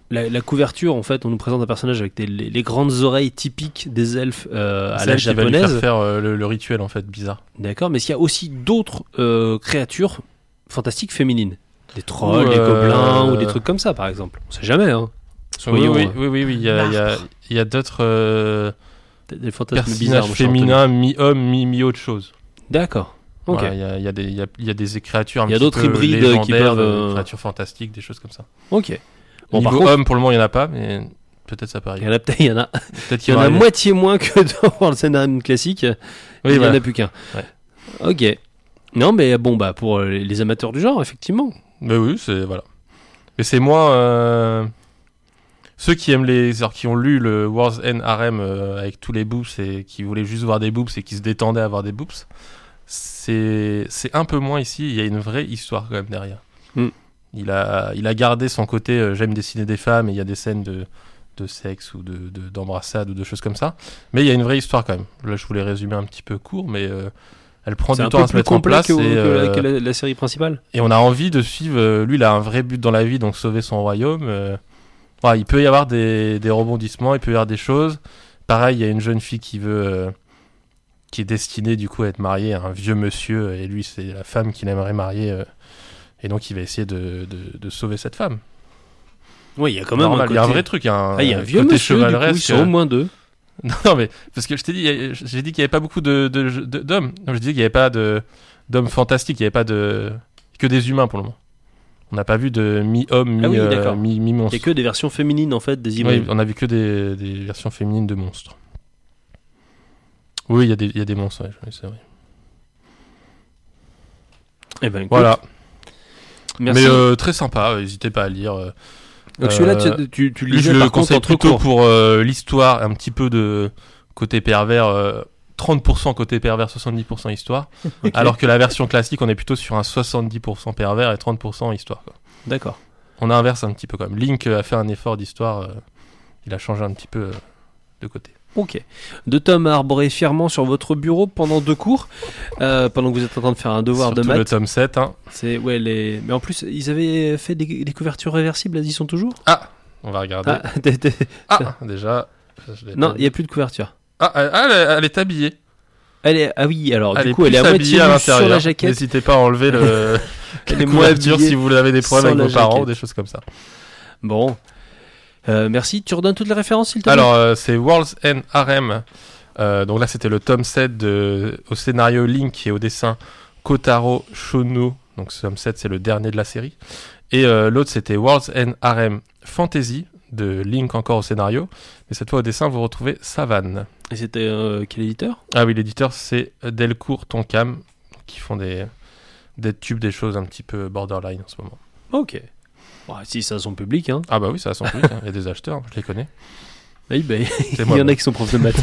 la, la couverture, en fait, on nous présente un personnage avec des, les, les grandes oreilles typiques des elfes euh, à C'est la elle qui va lui japonaise. faire faire euh, le, le rituel en fait bizarre. D'accord, mais il y a aussi d'autres euh, créatures fantastiques féminines. Des trolls, Ou, des euh, gobelins ou des trucs comme ça, par exemple. On sait jamais, hein. Oui, Soyons, oui, euh, oui, oui, oui, il y a, il y a, il y a d'autres euh, des fantasmes bizarres. personnages mon cher féminins, mi-homme, mi- mi-autre chose. D'accord. Ok. Voilà, il y a, il y a des, il y a, il y a des créatures un Il y a petit d'autres peu hybrides qui légendaires, peuvent, euh, des créatures fantastiques, des choses comme ça. Ok. Bon, Niveau par contre, homme, pour le moment, il n'y en a pas, mais peut-être ça peut il arriver. y en a peut-être, il y en a, Peut-être il y qu'il en va a arriver. moitié moins que dans le scénario classique. Oui, il y voilà. en a plus qu'un. Ouais. Ok. Non, mais bon, bah pour les les amateurs du genre, effectivement. Mais oui, c'est voilà. Mais c'est moins euh, ceux qui aiment les, alors qui ont lu le War's End Harem euh, avec tous les boobs et qui voulaient juste voir des boobs et qui se détendaient à voir des boobs. C'est c'est un peu moins ici. Il y a une vraie histoire quand même derrière. Mm. Il a il a gardé son côté euh, j'aime dessiner des femmes et il y a des scènes de de sexe ou de, de d'embrassade ou de choses comme ça. Mais il y a une vraie histoire quand même. Là, je voulais résumer un petit peu court, mais euh, elle prend C'est du un temps peu à se plus mettre en complet place. que, et, que la- euh, que la, la série principale. Et on a envie de suivre. euh, lui, il a un vrai but dans la vie, donc sauver son royaume. euh, voilà, il peut y avoir des, des rebondissements, il peut y avoir des choses. Pareil, il y a une jeune fille qui veut, euh, qui est destinée du coup à être mariée à un vieux monsieur, et lui, c'est la femme qu'il aimerait marier. euh, et donc, il va essayer de, de, de sauver cette femme. Oui, il y a quand même Normal, un côté... il y a un vrai truc. Il y a un, Ah, il y a un vieux côté monsieur, du coup, chevaleresque. ils sont au moins deux. Non, mais parce que je t'ai dit, il y a- j'ai dit qu'il n'y avait pas beaucoup de, de, de- d'hommes. Non, je disais qu'il n'y avait pas de, d'hommes fantastiques, il n'y avait pas de. que des humains pour le moment. On n'a pas vu de mi-homme, mi, Ah oui, euh, d'accord. mi, Il mi-monstre. y a que des versions féminines, en fait, des Oui, hybrides. on a vu que des, des versions féminines de monstres. Oui, il y, a des- il y a des monstres, ouais, oui, c'est vrai. Eh ben, écoute, Voilà. merci. Mais euh, très sympa, n'hésitez pas à lire. euh, Donc celui-là, euh, tu, tu, tu lui, lisais je le par contre conseille en trop plutôt court. pour euh, l'histoire, un petit peu de côté pervers, euh, trente pour cent côté pervers, soixante-dix pour cent histoire. Ok. Alors que la version classique, on est plutôt sur un soixante-dix pour cent pervers et trente pour cent histoire. Quoi. D'accord. On inverse un petit peu quand même. Link a fait un effort d'histoire, euh, il a changé un petit peu euh, de côté. Ok. Deux tomes à arborer fièrement sur votre bureau pendant deux cours, euh, pendant que vous êtes en train de faire un devoir Surtout de maths. le tome sept. Hein. C'est ouais les. Mais en plus, ils avaient fait des, des couvertures réversibles. Elles y sont toujours. Ah, on va regarder. Ah, t'es- t'es- Ah, déjà. je l'ai non, pas il y a dit. plus de couverture. Ah, elle, elle- elle est habillée. Elle est ah oui alors Elle du est coup elle est à plus moitié habillée à nue sur l'intérieur. la jaquette. N'hésitez pas à enlever le Elle la est moins couverture habillée si vous avez des problèmes sans avec vos la parents ou jaquette. des choses comme ça. Bon. Euh, merci. Tu redonnes toutes les références s'il te plaît. Alors, euh, c'est World's End Harem. Euh, donc là, c'était le tome sept de, au scénario Link et au dessin Kotaro Shono. Donc ce tome sept, c'est le dernier de la série. Et euh, l'autre, c'était World's End Harem Fantasy de Link encore au scénario. Mais cette fois, au dessin, vous retrouvez Savane. Et c'était euh, quel éditeur? Ah oui, l'éditeur, c'est Delcourt Tonkam, qui font des, des tubes, des choses un petit peu borderline en ce moment. Ok. Bon, si ça a son public hein. Ah bah oui, ça a son public. hein. Il y a des acheteurs, je les connais. Oui, bah, C'est il moi, y en moi. a qui sont profs de maths.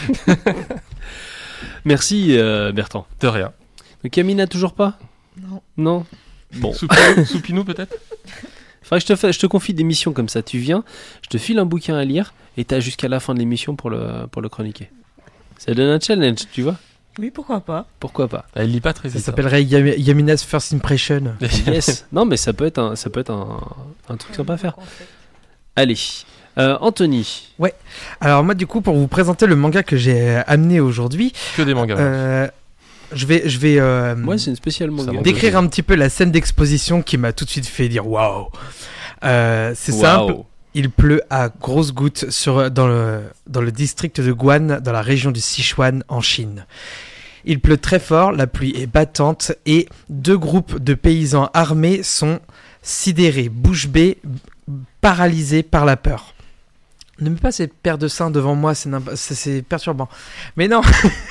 Merci euh, Bertrand. De rien. Donc Camille toujours pas? Non. Non. Bon. Soupinou, Soupinou peut-être? Faudrait que je te, fais, je te confie des missions comme ça. Tu viens, je te file un bouquin à lire et t'as jusqu'à la fin de l'émission pour le, pour le chroniquer. Ça donne un challenge, tu vois? Oui, pourquoi pas. Pourquoi pas? Elle lit pas très Ça vite. s'appellerait Yam- Yamina's First Impression. Yes. Non, mais ça peut être un, ça peut être un, un truc sympa à faire. Allez. Euh, Anthony. Ouais. Alors moi du coup pour vous présenter le manga que j'ai amené aujourd'hui, Que des mangas. euh, je vais je vais euh, Moi, c'est une spéciale manga. Ça décrire un petit peu la scène d'exposition qui m'a tout de suite fait dire waouh. Euh, c'est Waouh. simple. Il pleut à grosses gouttes sur, dans, le, dans le district de Guan, dans la région du Sichuan, en Chine. Il pleut très fort, la pluie est battante et deux groupes de paysans armés sont sidérés, bouche bée, paralysés par la peur. Ne mets pas ces paires de seins devant moi, c'est, n'imp- c'est, c'est perturbant. Mais non,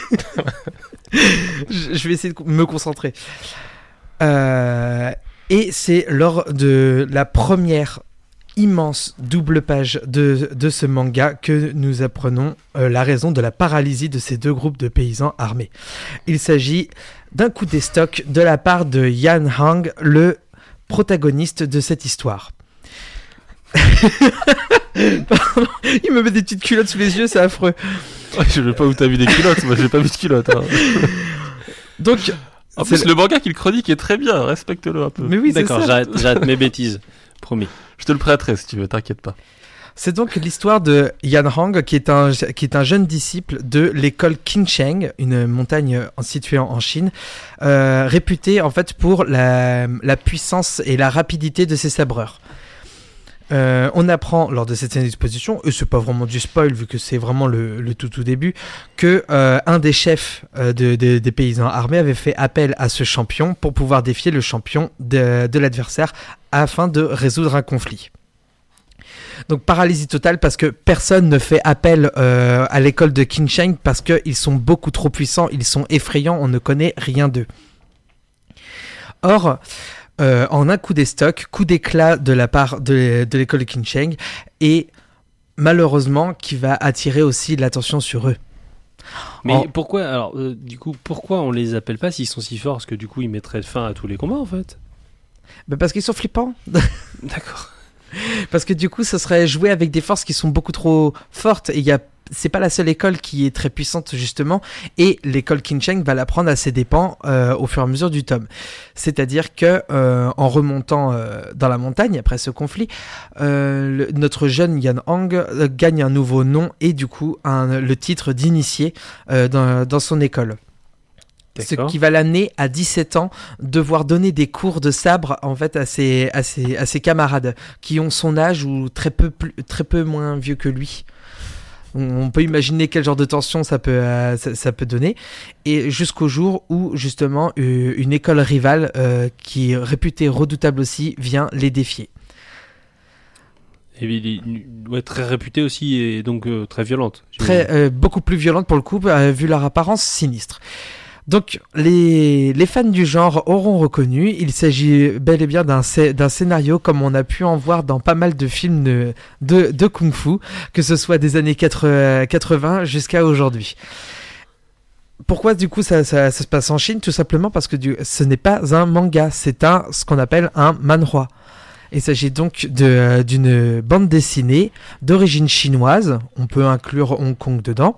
je, je vais essayer de me concentrer. Euh, et c'est lors de la première immense double page de, de ce manga que nous apprenons euh, la raison de la paralysie de ces deux groupes de paysans armés. Il s'agit d'un coup d'estoc de la part de Yan Hang, le protagoniste de cette histoire. Pardon, il me met des petites culottes sous les yeux, c'est affreux. Ouais, je sais pas où t'as vu des culottes, moi j'ai pas vu de culottes. Hein. Donc, En c'est plus, le manga qu'il chronique est très bien, respecte-le un peu. mais oui, c'est D'accord, ça. j'arrête, j'arrête mes bêtises. Promis. Je te le prêterai si tu veux, t'inquiète pas. C'est donc l'histoire de Yan Hang, qui est un, qui est un jeune disciple de l'école Qingcheng, une montagne située en, en Chine, euh, réputée en fait pour la, la puissance et la rapidité de ses sabreurs. Euh, on apprend lors de cette scène d'exposition, et c'est pas vraiment du spoil vu que c'est vraiment le, le tout tout début, que euh, un des chefs euh, de, de, des paysans armés avait fait appel à ce champion pour pouvoir défier le champion de, de l'adversaire afin de résoudre un conflit. Donc paralysie totale parce que personne ne fait appel euh, à l'école de Qingcheng parce qu'ils sont beaucoup trop puissants, ils sont effrayants, on ne connaît rien d'eux. Or, euh, en un coup d'estoc, coup d'éclat de la part de, de l'école de Qingcheng, et malheureusement qui va attirer aussi l'attention sur eux. Mais en... pourquoi, alors, euh, du coup, pourquoi on les appelle pas s'ils sont si forts? Parce que du coup, ils mettraient fin à tous les combats en fait. Ben parce qu'ils sont flippants. D'accord. Parce que du coup, ça serait jouer avec des forces qui sont beaucoup trop fortes. Et il y a, c'est pas la seule école qui est très puissante justement. Et l'école Qingcheng va la prendre à ses dépens euh, au fur et à mesure du tome. C'est-à-dire que euh, en remontant euh, dans la montagne après ce conflit, euh, le, notre jeune Yan Hang euh, gagne un nouveau nom et du coup un, le titre d'initié euh, dans, dans son école. D'accord. Ce qui va l'amener à dix-sept ans devoir donner des cours de sabre en fait à ses, à ses, à ses camarades qui ont son âge ou très peu, plus, très peu moins vieux que lui. On peut imaginer quel genre de tension ça peut, euh, ça, ça peut donner. Et jusqu'au jour où justement euh, une école rivale euh, qui est réputée redoutable aussi vient les défier. Et il est ouais, très réputée aussi et donc euh, très violente. Très, euh, beaucoup plus violente pour le coup euh, vu leur apparence sinistre. Donc, les, les fans du genre auront reconnu, il s'agit bel et bien d'un, d'un scénario comme on a pu en voir dans pas mal de films de, de, de kung-fu, que ce soit des années quatre-vingts jusqu'à aujourd'hui. Pourquoi du coup ça, ça, ça se passe en Chine? Tout simplement parce que du, ce n'est pas un manga, c'est un, ce qu'on appelle un manhwa. Il s'agit donc de, d'une bande dessinée d'origine chinoise, on peut inclure Hong Kong dedans.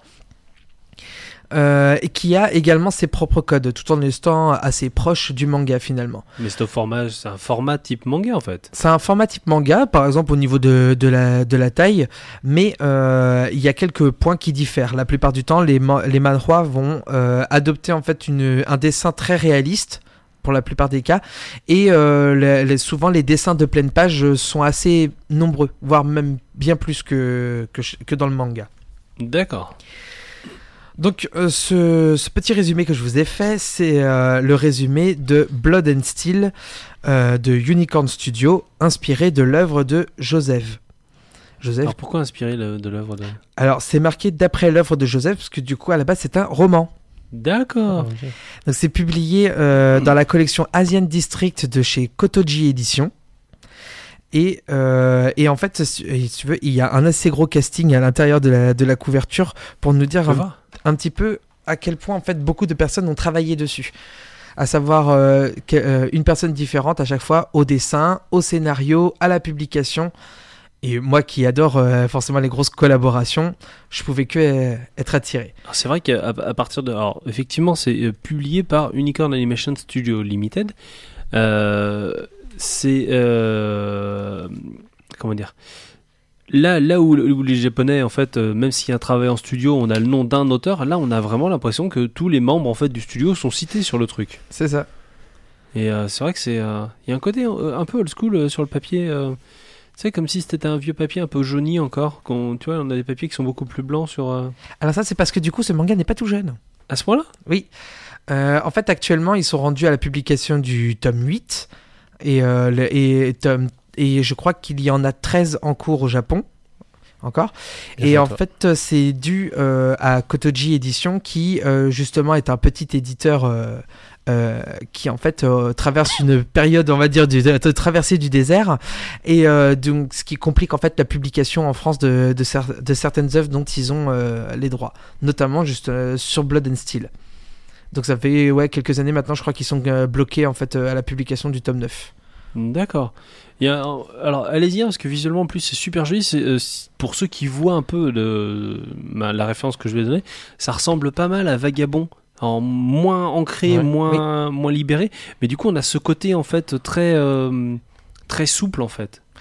Euh, et qui a également ses propres codes, tout en restant assez proche du manga finalement. Mais c'est, au format, c'est un format type manga en fait. C'est un format type manga, par exemple au niveau de, de, la, de la taille, mais euh, il y a quelques points qui diffèrent. La plupart du temps, les, ma- les manhwa vont euh, adopter en fait une, un dessin très réaliste, pour la plupart des cas, et euh, les, les, souvent les dessins de pleine page sont assez nombreux, voire même bien plus que, que, que dans le manga. D'accord. Donc euh, ce, ce petit résumé que je vous ai fait, c'est euh, le résumé de Blood and Steel euh, de Unicorn Studio, inspiré de l'œuvre de Joseph. Joseph. Alors pourquoi inspiré le, de l'œuvre de... Alors c'est marqué d'après l'œuvre de Joseph, parce que du coup à la base c'est un roman. D'accord. Okay. Donc c'est publié euh, dans la collection Asian District de chez Kotoji Éditions. Et, euh, et en fait, si tu veux, il y a un assez gros casting à l'intérieur de la, de la couverture pour nous dire un, un petit peu à quel point en fait beaucoup de personnes ont travaillé dessus. À savoir euh, que, euh, une personne différente à chaque fois au dessin, au scénario, à la publication. Et moi qui adore euh, forcément les grosses collaborations, je pouvais que euh, être attiré. Alors c'est vrai qu'à à partir de... Alors effectivement, c'est euh, publié par Unicorn Animation Studio Limited. Euh... C'est euh, comment dire là là où, où les Japonais en fait euh, même s'il y a un travail en studio on a le nom d'un auteur, là on a vraiment l'impression que tous les membres en fait du studio sont cités sur le truc. C'est ça. Et euh, c'est vrai que c'est il euh, y a un côté euh, un peu old school euh, sur le papier, euh, tu sais, comme si c'était un vieux papier un peu jauni encore, qu'on, tu vois, on a des papiers qui sont beaucoup plus blancs sur euh... Alors ça c'est parce que du coup ce manga n'est pas tout jeune. À ce point-là? Oui. Euh, en fait actuellement ils sont rendus à la publication du tome huit. Et, euh, le, et, et je crois qu'il y en a treize en cours au Japon, encore. Bien et en toi. fait, c'est dû euh, à Kotoji Éditions, qui euh, justement est un petit éditeur euh, euh, qui en fait euh, traverse une période, on va dire, du, de, de traversée du désert, et euh, donc ce qui complique en fait la publication en France de, de, cer- de certaines œuvres dont ils ont euh, les droits, notamment juste euh, sur Blood and Steel. Donc ça fait ouais, quelques années maintenant, je crois qu'ils sont euh, bloqués en fait, euh, à la publication du tome neuf. D'accord. Il y a, alors allez-y, parce que visuellement en plus c'est super joli. C'est, euh, pour ceux qui voient un peu le, ma, la référence que je vais donner, ça ressemble pas mal à Vagabond, en moins ancré, ouais, moins, oui. moins libéré. Mais du coup on a ce côté en fait très, euh, très souple en fait.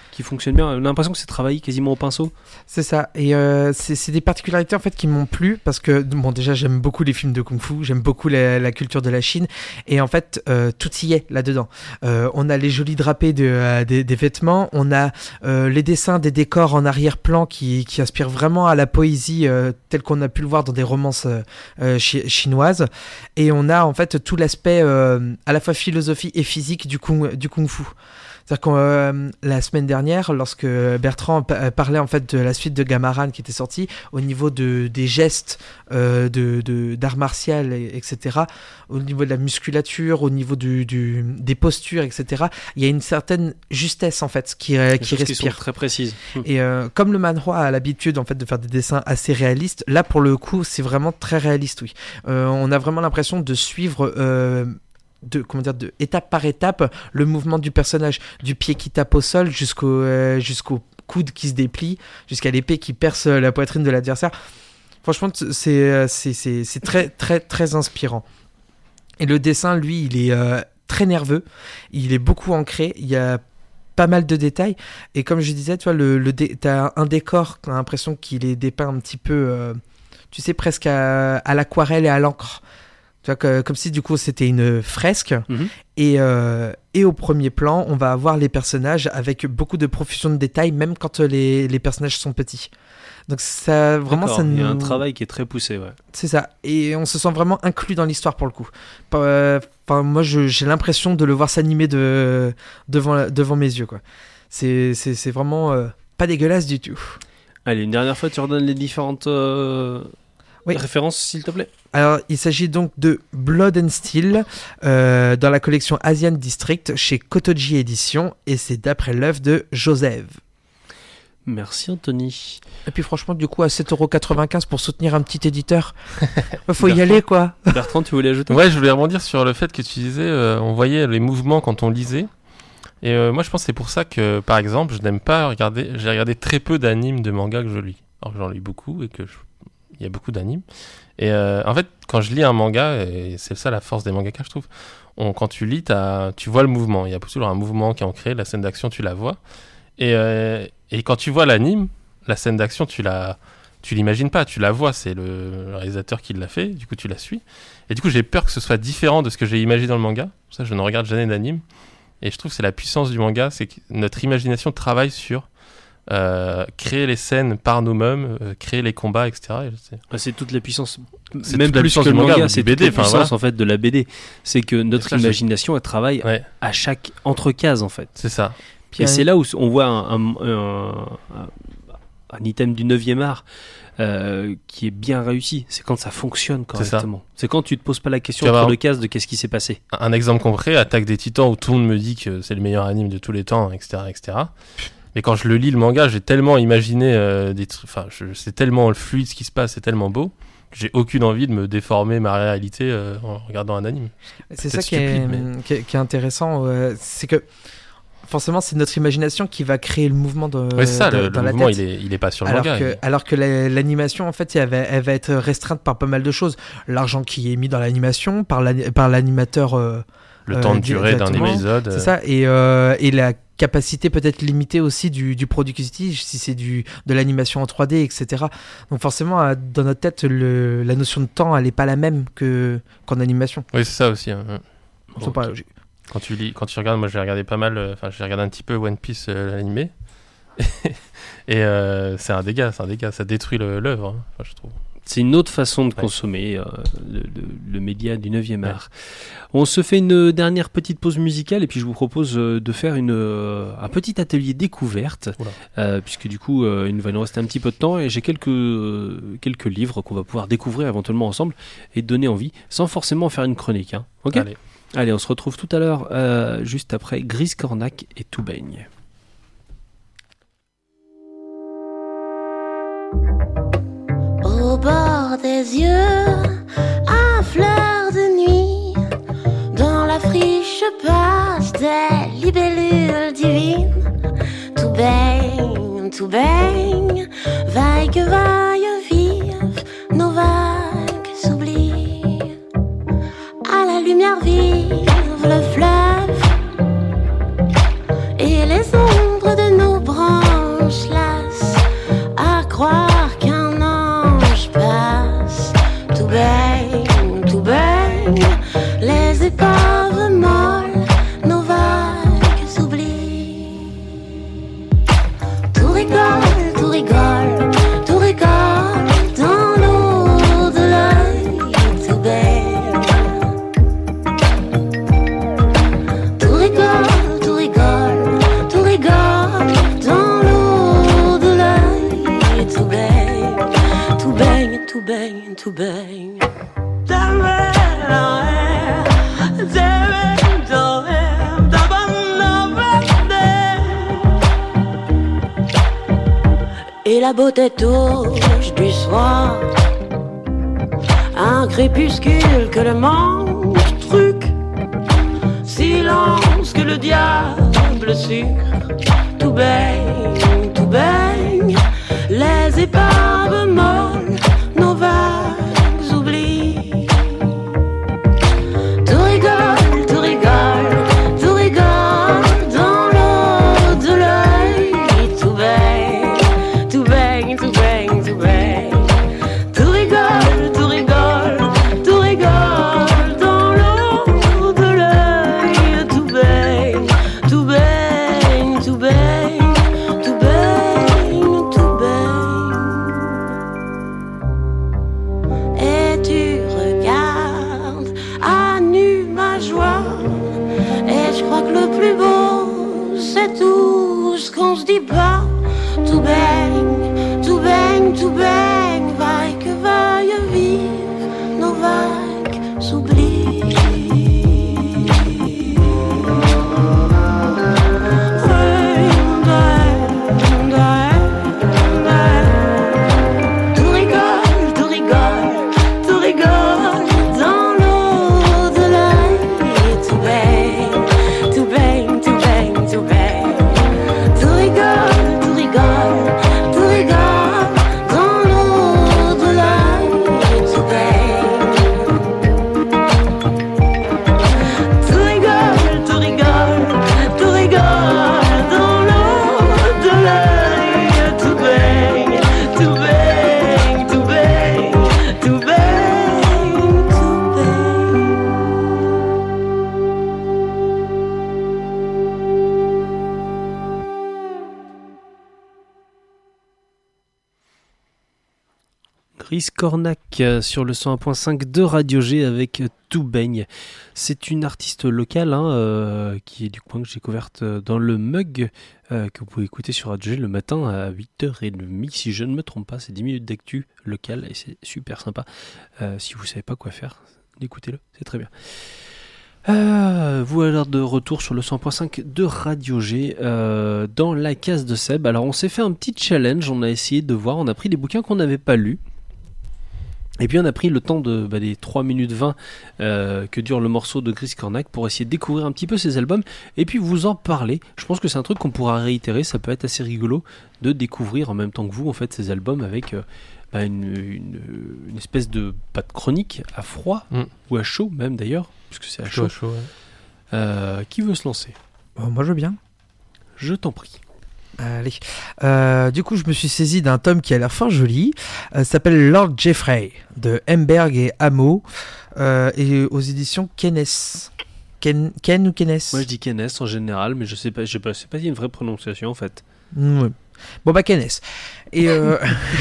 qui fonctionne bien. On a l'impression que c'est travaillé quasiment au pinceau. C'est ça. Et euh, c'est, c'est des particularités en fait qui m'ont plu parce que bon déjà j'aime beaucoup les films de kung-fu, j'aime beaucoup la, la culture de la Chine et en fait euh, tout y est là-dedans. Euh, on a les jolis drapés de, euh, des, des vêtements, on a euh, les dessins des décors en arrière-plan qui, qui inspirent vraiment à la poésie euh, telle qu'on a pu le voir dans des romances euh, euh, chi- chinoises et on a en fait tout l'aspect euh, à la fois philosophie et physique du kung, du kung-fu. C'est-à-dire que euh, la semaine dernière, lorsque Bertrand pa- parlait en fait de la suite de Gamaran qui était sortie, au niveau de, des gestes euh, de, de, d'art martial, et, etc., au niveau de la musculature, au niveau du, du, des postures, et cetera, il y a une certaine justesse en fait qui, euh, qui respire. Qui sont très précises. Et euh, comme le manhwa a l'habitude en fait de faire des dessins assez réalistes, là pour le coup c'est vraiment très réaliste, oui. Euh, on a vraiment l'impression de suivre... Euh, de comment dire de étape par étape le mouvement du personnage, du pied qui tape au sol jusqu'au euh, jusqu'au coude qui se déplie, jusqu'à l'épée qui perce la poitrine de l'adversaire. Franchement c'est c'est c'est c'est très très très inspirant. Et le dessin lui il est euh, très nerveux, il est beaucoup ancré, il y a pas mal de détails et comme je disais tu vois le le dé- t'as un décor, t'as l'impression qu'il est dépeint un petit peu euh, tu sais presque à, à l'aquarelle et à l'encre. Tu vois, que, comme si du coup c'était une fresque mm-hmm. et, euh, et au premier plan on va avoir les personnages avec beaucoup de profusion de détails même quand les, les personnages sont petits. Donc ça vraiment D'accord, ça nous... il y a un travail qui est très poussé, ouais. C'est ça, et on se sent vraiment inclus dans l'histoire pour le coup. Enfin, moi je, j'ai l'impression de le voir s'animer de, devant, devant mes yeux quoi. C'est, c'est, c'est vraiment euh, pas dégueulasse du tout. Allez, une dernière fois tu redonnes les différentes euh, oui. références s'il te plaît. Alors, il s'agit donc de Blood and Steel euh, dans la collection Asian District chez Kotoji Éditions et c'est d'après l'œuvre de Joseph. Merci Anthony. Et puis franchement, du coup, à sept euros quatre-vingt-quinze pour soutenir un petit éditeur, il faut y aller quoi. Bertrand, tu voulais ajouter ? Ouais, je voulais rebondir sur le fait que tu disais, euh, on voyait les mouvements quand on lisait. Et euh, moi, je pense que c'est pour ça que, par exemple, je n'aime pas regarder, j'ai regardé très peu d'animes de manga que je lis. Alors que j'en lis beaucoup et que je... il y a beaucoup d'animes. Et euh, en fait, quand je lis un manga, et c'est ça la force des mangaka, je trouve, on, quand tu lis, tu vois le mouvement. Il y a toujours un mouvement qui est ancré, la scène d'action, tu la vois. Et, euh, et quand tu vois l'anime, la scène d'action, tu la, tu l'imagines pas, tu la vois. C'est le, le réalisateur qui l'a fait, du coup, tu la suis. Et du coup, j'ai peur que ce soit différent de ce que j'ai imaginé dans le manga. Pour ça, je ne regarde jamais d'anime. Et je trouve que c'est la puissance du manga, c'est que notre imagination travaille sur... Euh, créer les scènes par nous-mêmes, euh, créer les combats, et cetera. C'est, c'est toute la puissance, c'est même toute la plus puissance que le manga, manga c'est B D, toute la puissance voilà. en fait de la B D. C'est que notre ça, imagination, je... elle travaille ouais. à chaque entrecase en fait. C'est ça. Puis et c'est là où on voit un, un, un, un, un item du neuvième art euh, qui est bien réussi. C'est quand ça fonctionne correctement. C'est, c'est quand tu te poses pas la question entre deux cases de qu'est-ce qui s'est passé. Un, un exemple concret, Attaque des Titans, où tout le monde me dit que c'est le meilleur anime de tous les temps, et cetera, et cetera. Mais quand je le lis, le manga, j'ai tellement imaginé euh, des trucs. Enfin, je, c'est tellement fluide ce qui se passe, c'est tellement beau que j'ai aucune envie de me déformer ma réalité euh, en regardant un anime. C'est ça qui, stupide, est, mais... qui, est, qui est intéressant, euh, c'est que forcément, c'est notre imagination qui va créer le mouvement de, ouais, ça, de, le, dans le la mouvement, tête. Il est, il est pas sur le alors manga. Que, il... Alors que la, l'animation, en fait, elle va, elle va être restreinte par pas mal de choses. L'argent qui est mis dans l'animation, par, la, par l'animateur. Euh, le euh, temps de durée d'un épisode. C'est ça, et, euh, et la capacité peut-être limitée aussi du, du productif, si c'est du, de l'animation en trois D, et cetera. Donc forcément, dans notre tête, le, la notion de temps, elle n'est pas la même que, qu'en animation. Oui, c'est ça aussi. Hein. Bon, pas logique. Quand tu lis, quand tu regardes, moi j'ai regardé pas mal, enfin euh, j'ai regardé un petit peu One Piece euh, l'animé, et euh, c'est un dégât, c'est un dégât, ça détruit le, l'œuvre, hein, enfin, je trouve. C'est une autre façon de ouais. consommer euh, le, le, le média du neuvième art. Ouais. On se fait une dernière petite pause musicale et puis je vous propose de faire une, euh, un petit atelier découverte, euh, puisque du coup euh, il va nous rester un petit peu de temps et j'ai quelques, euh, quelques livres qu'on va pouvoir découvrir éventuellement ensemble et donner envie, sans forcément faire une chronique. Hein. Ok ? Allez. Allez, on se retrouve tout à l'heure, euh, juste après Grise Cornac et Tout baigne. Au bord des yeux, à fleur de nuit, dans la friche passe des libellules divines. Tout baigne, tout baigne, vaille que vaille vive, nos vagues s'oublient. À la lumière vive le fleuve, et les ombres de nos la beauté touche du soir. Un crépuscule que le manque truc. Silence que le diable sucre. Tout baigne, tout baigne. Les épaves molles, nos vagues oublient. Tout rigole, tout rigole, tout rigole dans l'eau de l'œil. Tout baigne, tout baigne, tout baigne, tout baigne. Tout rigole, tout rigole, tout rigole dans l'eau de l'œil. Tout baigne, tout baigne, tout baigne, tout baigne, tout baigne. Et tu regardes à nu ma joie. Et je crois que le plus beau, c'est tout ce qu'on se dit pas. Tout baigne, tout baigne, tout baigne. Vaille que vaille vivre, nos vagues s'oublient. Tout rigole, tout rigole, tout rigole dans l'eau de l'œil. Tout baigne, tout baigne, tout baigne, tout baigne. Tout rigole, tout rigole, tout rigole dans l'eau de l'œil. Tout baigne. Tout rigole, tout rigole, tout rigole dans l'eau de l'œil. Tout baigne, tout baigne, tout baigne, tout baigne, tout baigne. Chris Cornac euh, sur le cent un point cinq de Radio G avec euh, Tout baigne. C'est une artiste locale hein, euh, qui est du coin que j'ai découverte euh, dans le Mug euh, que vous pouvez écouter sur Radio G le matin à huit heures trente si je ne me trompe pas. C'est dix minutes d'actu locale et c'est super sympa. Euh, si vous ne savez pas quoi faire, écoutez-le, c'est très bien. Euh, vous alors de retour sur le cent point cinq de Radio G euh, dans la case de Seb. Alors on s'est fait un petit challenge, on a essayé de voir, on a pris des bouquins qu'on n'avait pas lus. Et puis on a pris le temps de, bah, des trois minutes vingt euh, que dure le morceau de Chris Cornac pour essayer de découvrir un petit peu ses albums et puis vous en parler. Je pense que c'est un truc qu'on pourra réitérer, ça peut être assez rigolo de découvrir en même temps que vous en fait ces albums avec euh, bah, une, une, une espèce de, pas de chronique à froid mm. ou à chaud même d'ailleurs, puisque c'est à chaud. chaud ouais. euh, qui veut se lancer? Bon, moi je veux bien. Je t'en prie. Allez. Euh, du coup, je me suis saisi d'un tome qui a l'air fort joli. Euh, s'appelle Lord Jeffrey de Hemberg et Hameau euh, et aux éditions Kennes. Ken, Ken ou Kennes? Moi, je dis Kennes en général, mais je sais pas, je sais pas, c'est pas une vraie prononciation en fait. Mmh, ouais. Bon bah Kennes. Et euh...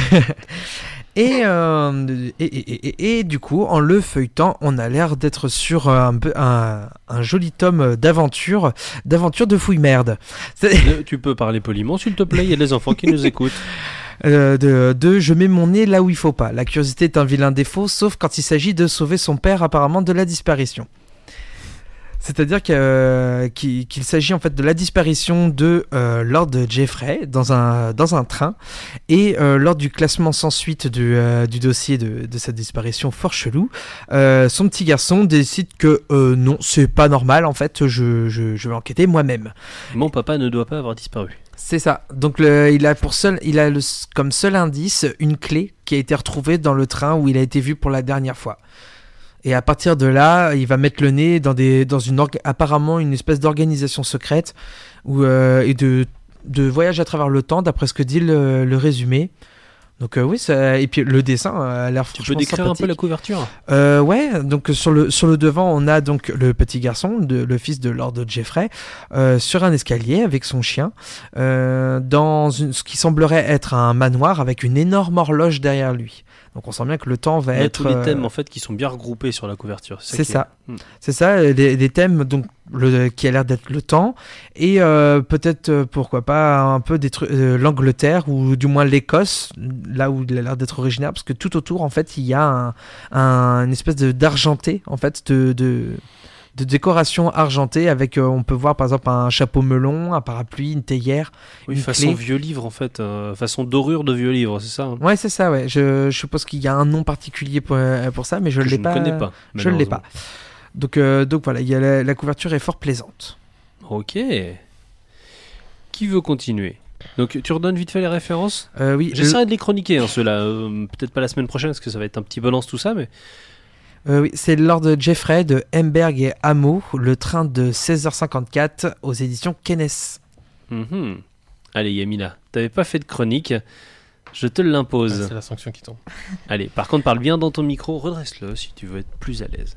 Et, euh, et, et, et, et du coup, en le feuilletant, on a l'air d'être sur un, un, un joli tome d'aventure, d'aventure de fouille-merde. De, tu peux parler poliment, s'il te plaît, il y a des enfants qui nous écoutent. Euh, de, de je mets mon nez là où il faut pas. La curiosité est un vilain défaut, sauf quand il s'agit de sauver son père apparemment de la disparition. C'est-à-dire que, euh, qu'il, qu'il s'agit en fait de la disparition de euh, Lord Jeffrey dans un, dans un train et euh, lors du classement sans suite du, euh, du dossier de, de cette disparition fort chelou, euh, son petit garçon décide que euh, non, c'est pas normal en fait, je, je, je vais enquêter moi-même. Mon papa ne doit pas avoir disparu. C'est ça. Donc le, il a pour seul, il a le, comme seul indice une clé qui a été retrouvée dans le train où il a été vu pour la dernière fois. Et à partir de là, il va mettre le nez dans des, dans une orga, apparemment une espèce d'organisation secrète où, euh, et de, de voyage à travers le temps, d'après ce que dit le, le résumé. Donc euh, oui, ça, et puis le dessin a l'air franchement sympathique. Tu peux décrire un peu la couverture? euh, Ouais, donc sur le, sur le devant, on a donc le petit garçon, de, le fils de Lord Jeffrey, euh, sur un escalier avec son chien, euh, dans une, ce qui semblerait être un manoir avec une énorme horloge derrière lui. Donc on sent bien que le temps va Il y a être... tous les thèmes en fait qui sont bien regroupés sur la couverture. C'est ça. C'est ça, est... c'est ça les, les thèmes donc, le, qui a l'air d'être le temps et euh, peut-être, euh, pourquoi pas, un peu des trucs, euh, l'Angleterre ou du moins l'Écosse, là où il a l'air d'être originaire, parce que tout autour en fait il y a un, un, une espèce de, d'argenté en fait de... de de décoration argentée avec, euh, on peut voir par exemple un chapeau melon, un parapluie, une théière. Oui, une façon clé. vieux livre en fait, euh, façon dorure de vieux livre, c'est ça hein Ouais, c'est ça, ouais. Je, je suppose qu'il y a un nom particulier pour, pour ça, mais je ne l'ai ne pas. connais pas. Je ne l'ai pas. Donc, euh, donc voilà, il y a la, la couverture est fort plaisante. Ok. Qui veut continuer? Donc tu redonnes vite fait les références. euh, Oui. J'essaierai de les chroniquer, hein, ceux-là. Euh, peut-être pas la semaine prochaine, parce que ça va être un petit balance tout ça, mais... Euh, oui, c'est Lord Jeffrey de Hemberg et Hameau, le train de seize heures cinquante-quatre aux éditions Kennes. Mm-hmm. Allez Yamina, t'avais pas fait de chronique, je te l'impose. Ah, c'est la sanction qui tombe. Allez, par contre parle bien dans ton micro, redresse-le si tu veux être plus à l'aise.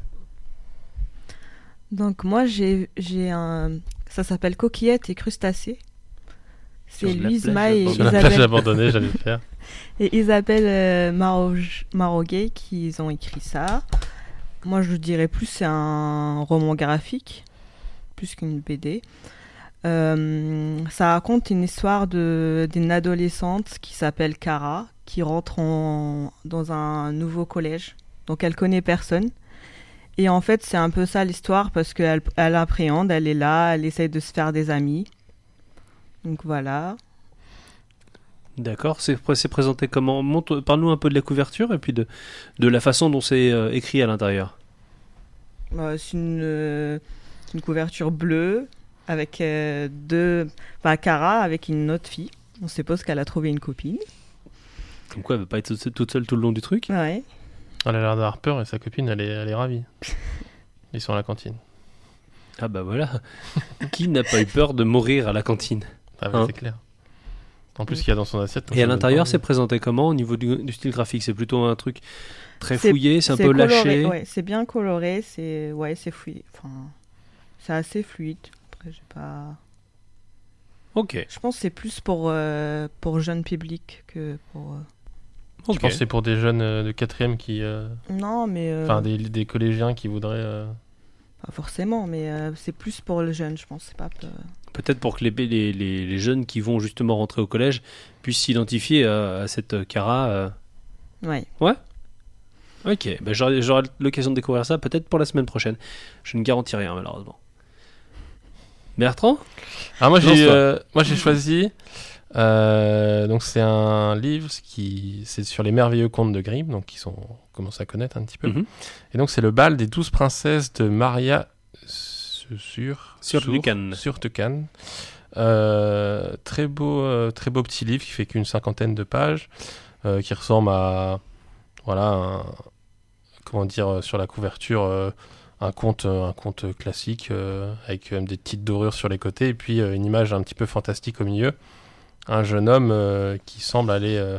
Donc moi j'ai j'ai un ça s'appelle Coquillettes et crustacés. C'est Sur la Louise plage May et Sur la Isabelle plage abandonnée, j'allais le faire. et Isabelle euh, Maroge- Maroguet qui ont écrit ça. Moi je dirais plus c'est un roman graphique plus qu'une B D. Euh, ça raconte une histoire de d'une adolescente qui s'appelle Cara qui rentre en, dans un nouveau collège. Donc elle connaît personne. Et en fait, c'est un peu ça l'histoire parce qu'elle elle appréhende, elle est là, elle essaye de se faire des amis. Donc voilà. D'accord, c'est, c'est présenté comment? Montre, parle-nous un peu de la couverture et puis de, de la façon dont c'est euh, écrit à l'intérieur. Euh, c'est une, euh, une couverture bleue avec euh, deux... Enfin, Cara avec une autre fille. On suppose qu'elle a trouvé une copine. Comme quoi, elle veut pas être toute seule tout le long du truc. Ouais. Elle a l'air d'avoir peur et sa copine, elle est, elle est ravie. Ils sont à la cantine. Ah bah voilà. Qui n'a pas eu peur de mourir à la cantine? Ah ouais, Hein? c'est clair. En plus, qu'il y a dans son assiette. Et à l'intérieur, c'est présenté comment au niveau du, du style graphique? C'est plutôt un truc très C'est- fouillé, c'est un peu coloré, lâché. Ouais, c'est bien coloré, c'est ouais, c'est fluide. Enfin, c'est assez fluide. Après, j'ai pas. Ok. Je pense que c'est plus pour euh, pour jeune public que pour. euh, Je pense que c'est pour des jeunes euh, de quatrième qui... euh, Non, mais. euh, Enfin, des, des collégiens qui voudraient... euh, Pas forcément, mais euh, c'est plus pour le jeune, je pense. C'est pas. euh, Peut-être pour que les, les, les, les jeunes qui vont justement rentrer au collège puissent s'identifier à, à cette Cara. euh. Ouais. Ouais. Ok, ben j'aurai, j'aurai l'occasion de découvrir ça peut-être pour la semaine prochaine. Je ne garantis rien malheureusement. Bertrand? Ah, moi, j'ai, Lance-toi. euh, moi, j'ai choisi... euh, donc, c'est un livre qui... C'est sur les merveilleux contes de Grimm, donc qui sont... On commence à connaître un petit peu. Mhm. Et donc, c'est le bal des douze princesses de Maria sur... Surtucan. Surtucan. Euh, très beau, euh, très beau petit livre qui fait qu'une cinquantaine de pages, euh, qui ressemble à... Voilà, un- comment dire, euh, sur la couverture... euh, un conte, un conte classique euh, avec euh, des petites dorures sur les côtés et puis euh, une image un petit peu fantastique au milieu. Un jeune homme euh, qui semble aller euh,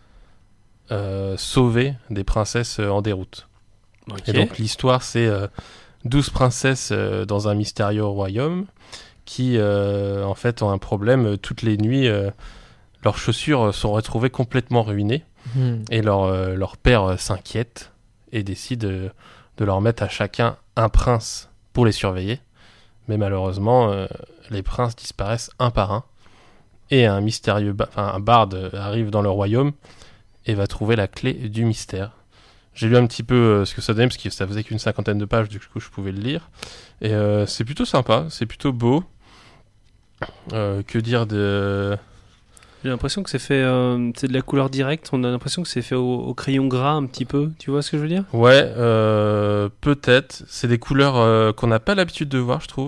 euh, sauver des princesses euh, en déroute. Ok. Et donc l'histoire, c'est euh, douze princesses euh, dans un mystérieux royaume qui euh, en fait ont un problème. Euh, toutes les nuits, euh, leurs chaussures sont retrouvées complètement ruinées Hmm. et leur, euh, leur père euh, s'inquiète et décide euh, de leur mettre à chacun un prince pour les surveiller. Mais malheureusement, euh, les princes disparaissent un par un. Et un mystérieux ba- enfin, un barde arrive dans le royaume et va trouver la clé du mystère. J'ai lu un petit peu euh, ce que ça donnait, parce que ça faisait qu'une cinquantaine de pages, du coup je pouvais le lire. Et euh, c'est plutôt sympa, c'est plutôt beau. Euh, que dire de... J'ai l'impression que c'est fait, euh, c'est de la couleur directe. On a l'impression que c'est fait au, au crayon gras un petit peu. Tu vois ce que je veux dire? Ouais, euh, peut-être. C'est des couleurs euh, qu'on n'a pas l'habitude de voir, je trouve.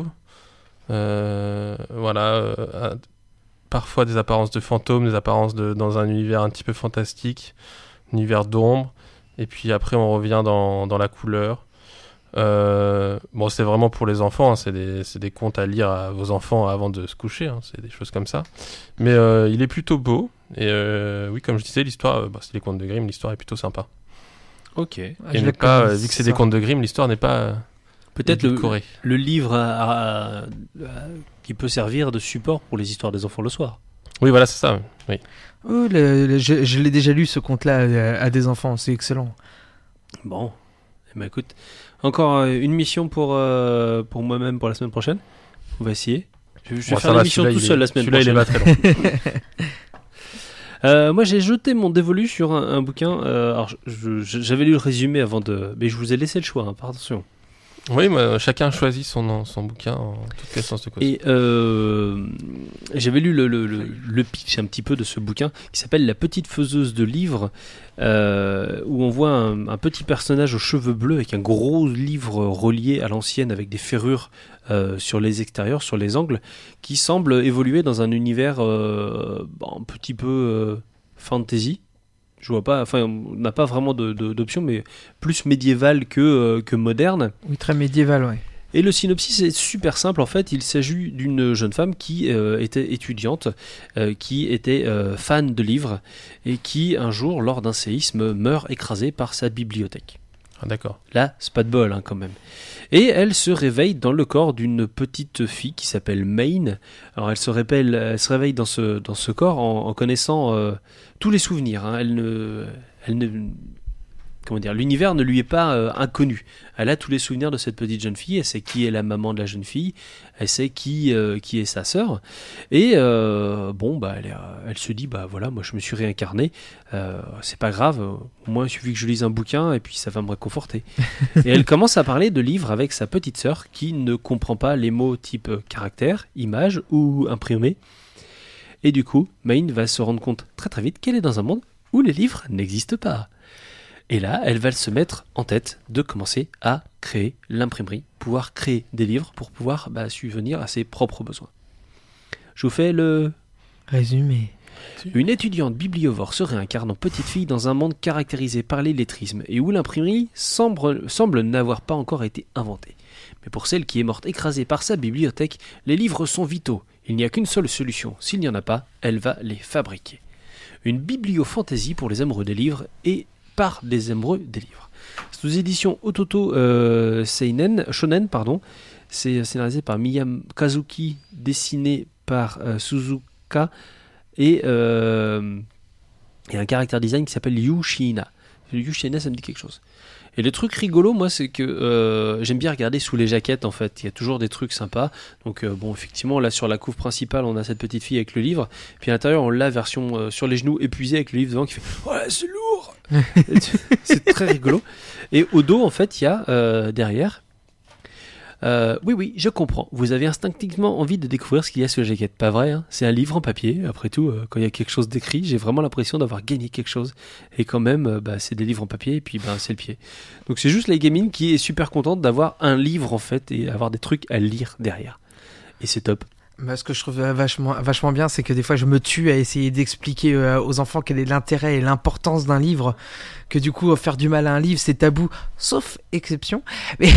Euh, voilà. euh, parfois des apparences de fantômes, des apparences de, dans un univers un petit peu fantastique, un univers d'ombre. Et puis après, on revient dans, dans la couleur. Euh, bon, c'est vraiment pour les enfants. Hein, c'est des, c'est des contes à lire à vos enfants avant de se coucher. Hein, c'est des choses comme ça. Mais euh, il est plutôt beau. Et euh, oui, comme je disais, l'histoire, euh, bah, c'est les contes de Grimm. L'histoire est plutôt sympa. Ok. Et je n'est la pas, connais, euh, vu que c'est ça. des contes de Grimm, l'histoire n'est pas euh, Peut-être le, édulcorée. le livre à- à- à- qui peut servir de support pour les histoires des enfants le soir. Oui, voilà, c'est ça. Oui. Oh, le- le- je, je l'ai déjà lu ce conte-là à, à des enfants, c'est excellent. Bon, eh ben, écoute, encore euh, une mission pour, euh, pour moi-même pour la semaine prochaine. On va essayer. Je, je vais Bon, ça faire va, l'émission celui-là, tout il seul est- la semaine celui-là, il est prochaine. pas très long. Euh, moi, j'ai jeté mon dévolu sur un, un bouquin. euh, alors, je- je- j'avais lu le résumé avant de, mais je vous ai laissé le choix. Hein, par attention. Oui, mais chacun choisit son, son bouquin en toute connaissance de cause. Et euh, j'avais lu le, le, le, le pitch un petit peu de ce bouquin qui s'appelle La petite faiseuse de livres, euh, où on voit un, un petit personnage aux cheveux bleus avec un gros livre relié à l'ancienne avec des ferrures euh, sur les extérieurs, sur les angles, qui semble évoluer dans un univers euh, un petit peu euh, fantasy. Je vois pas, enfin, on n'a pas vraiment de, de, d'option, mais plus médiéval que, euh, que moderne. Oui, très médiéval, ouais. Et le synopsis est super simple, en fait. Il s'agit d'une jeune femme qui euh, était étudiante, euh, qui était euh, fan de livres, et qui, un jour, lors d'un séisme, meurt écrasée par sa bibliothèque. Ah, d'accord. Là, c'est pas de bol, hein, quand même. Et elle se réveille dans le corps d'une petite fille qui s'appelle Maine. Alors, elle se, réveille, elle se réveille dans ce, dans ce corps en, en connaissant euh, tous les souvenirs. Hein. Elle ne... Elle ne Comment dire, l'univers ne lui est pas euh, inconnu. Elle a tous les souvenirs de cette petite jeune fille. Elle sait qui est la maman de la jeune fille. Elle sait qui, euh, qui est sa sœur. Et euh, bon, bah, elle, elle se dit, bah voilà, moi je me suis réincarné. Euh, c'est pas grave. Au moins, il suffit que je lise un bouquin et puis ça va me réconforter. Et elle commence à parler de livres avec sa petite sœur qui ne comprend pas les mots type caractère, image ou imprimé. Et du coup, Maine va se rendre compte très très vite qu'elle est dans un monde où les livres n'existent pas. Et là, elle va se mettre en tête de commencer à créer l'imprimerie, pouvoir créer des livres pour pouvoir bah, subvenir à ses propres besoins. Je vous fais le résumé. Une étudiante bibliovore se réincarne en petite fille dans un monde caractérisé par l'illettrisme et où l'imprimerie semble, semble n'avoir pas encore été inventée. Mais pour celle qui est morte écrasée par sa bibliothèque, les livres sont vitaux. Il n'y a qu'une seule solution. S'il n'y en a pas, elle va les fabriquer. Une bibliophantasy pour les amoureux des livres et par des amoureux des livres. C'est aux éditions Ototo euh, Seinen, Shonen, pardon. C'est scénarisé par Miyam Kazuki, dessiné par euh, Suzuka et, euh, et un character design qui s'appelle Yu Shiina. Yu Shiina, ça me dit quelque chose. Et le truc rigolo, moi, c'est que euh, j'aime bien regarder sous les jaquettes, en fait. Il y a toujours des trucs sympas. Donc, euh, bon, effectivement, là, sur la couve principale, on a cette petite fille avec le livre. Puis à l'intérieur, on l'a version euh, sur les genoux, épuisée avec le livre devant qui fait « Ouais, c'est lourd !» C'est très rigolo. Et au dos, en fait, il y a euh, derrière... Euh, oui, oui, je comprends. Vous avez instinctivement envie de découvrir ce qu'il y a sur la jaquette. Pas vrai, hein, c'est un livre en papier. Après tout, euh, quand il y a quelque chose d'écrit, j'ai vraiment l'impression d'avoir gagné quelque chose. Et quand même, euh, bah, c'est des livres en papier et puis bah, c'est le pied. Donc c'est juste la gamine qui est super contente d'avoir un livre en fait et avoir des trucs à lire derrière. Et c'est top. Bah, ce que je trouve vachement, vachement bien, c'est que des fois je me tue à essayer d'expliquer euh, aux enfants quel est l'intérêt et l'importance d'un livre, que du coup faire du mal à un livre c'est tabou, sauf exception. Mais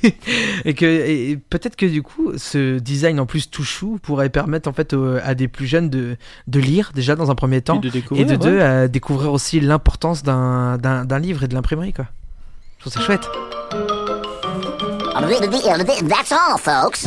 et que et peut-être que du coup ce design en plus tout chou pourrait permettre en fait euh, à des plus jeunes de, de lire déjà dans un premier temps, et de, découvrir, et de ouais. deux à découvrir aussi l'importance d'un, d'un, d'un livre et de l'imprimerie quoi. Je trouve ça chouette. That's all, folks.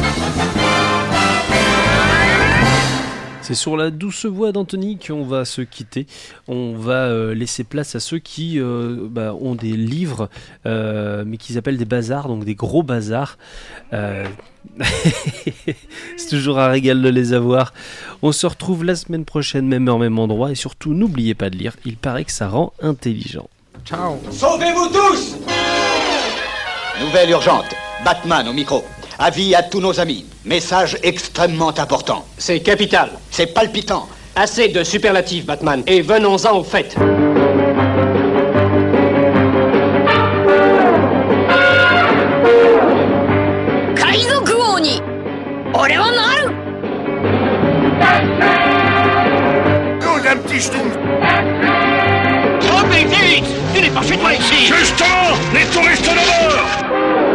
C'est sur la douce voix d'Anthony qu'on va se quitter. On va euh, laisser place à ceux qui euh, bah, ont des livres, euh, mais qu'ils appellent des bazars, donc des gros bazars. Euh... C'est toujours un régal de les avoir. On se retrouve la semaine prochaine, même heure, même endroit. Et surtout, n'oubliez pas de lire. Il paraît que ça rend intelligent. Ciao. Sauvez-vous tous! Nouvelle urgente. Batman au micro. Avis à tous nos amis. Message extrêmement important. C'est capital. C'est palpitant. Assez de superlatifs, Batman. Et venons-en au fait. Kaizoku Oni! Ore wa naru! Nous, un petit schtroumpf. Oh, mais vite! Tu n'es pas chez toi ici! Justement, les touristes d'abord!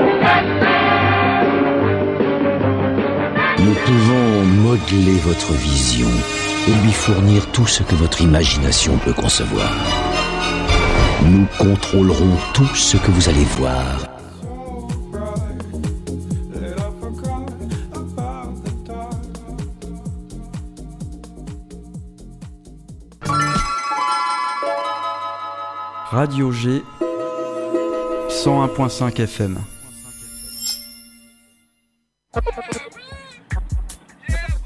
Nous pouvons modeler votre vision et lui fournir tout ce que votre imagination peut concevoir. Nous contrôlerons tout ce que vous allez voir. Radio G cent un point cinq F M.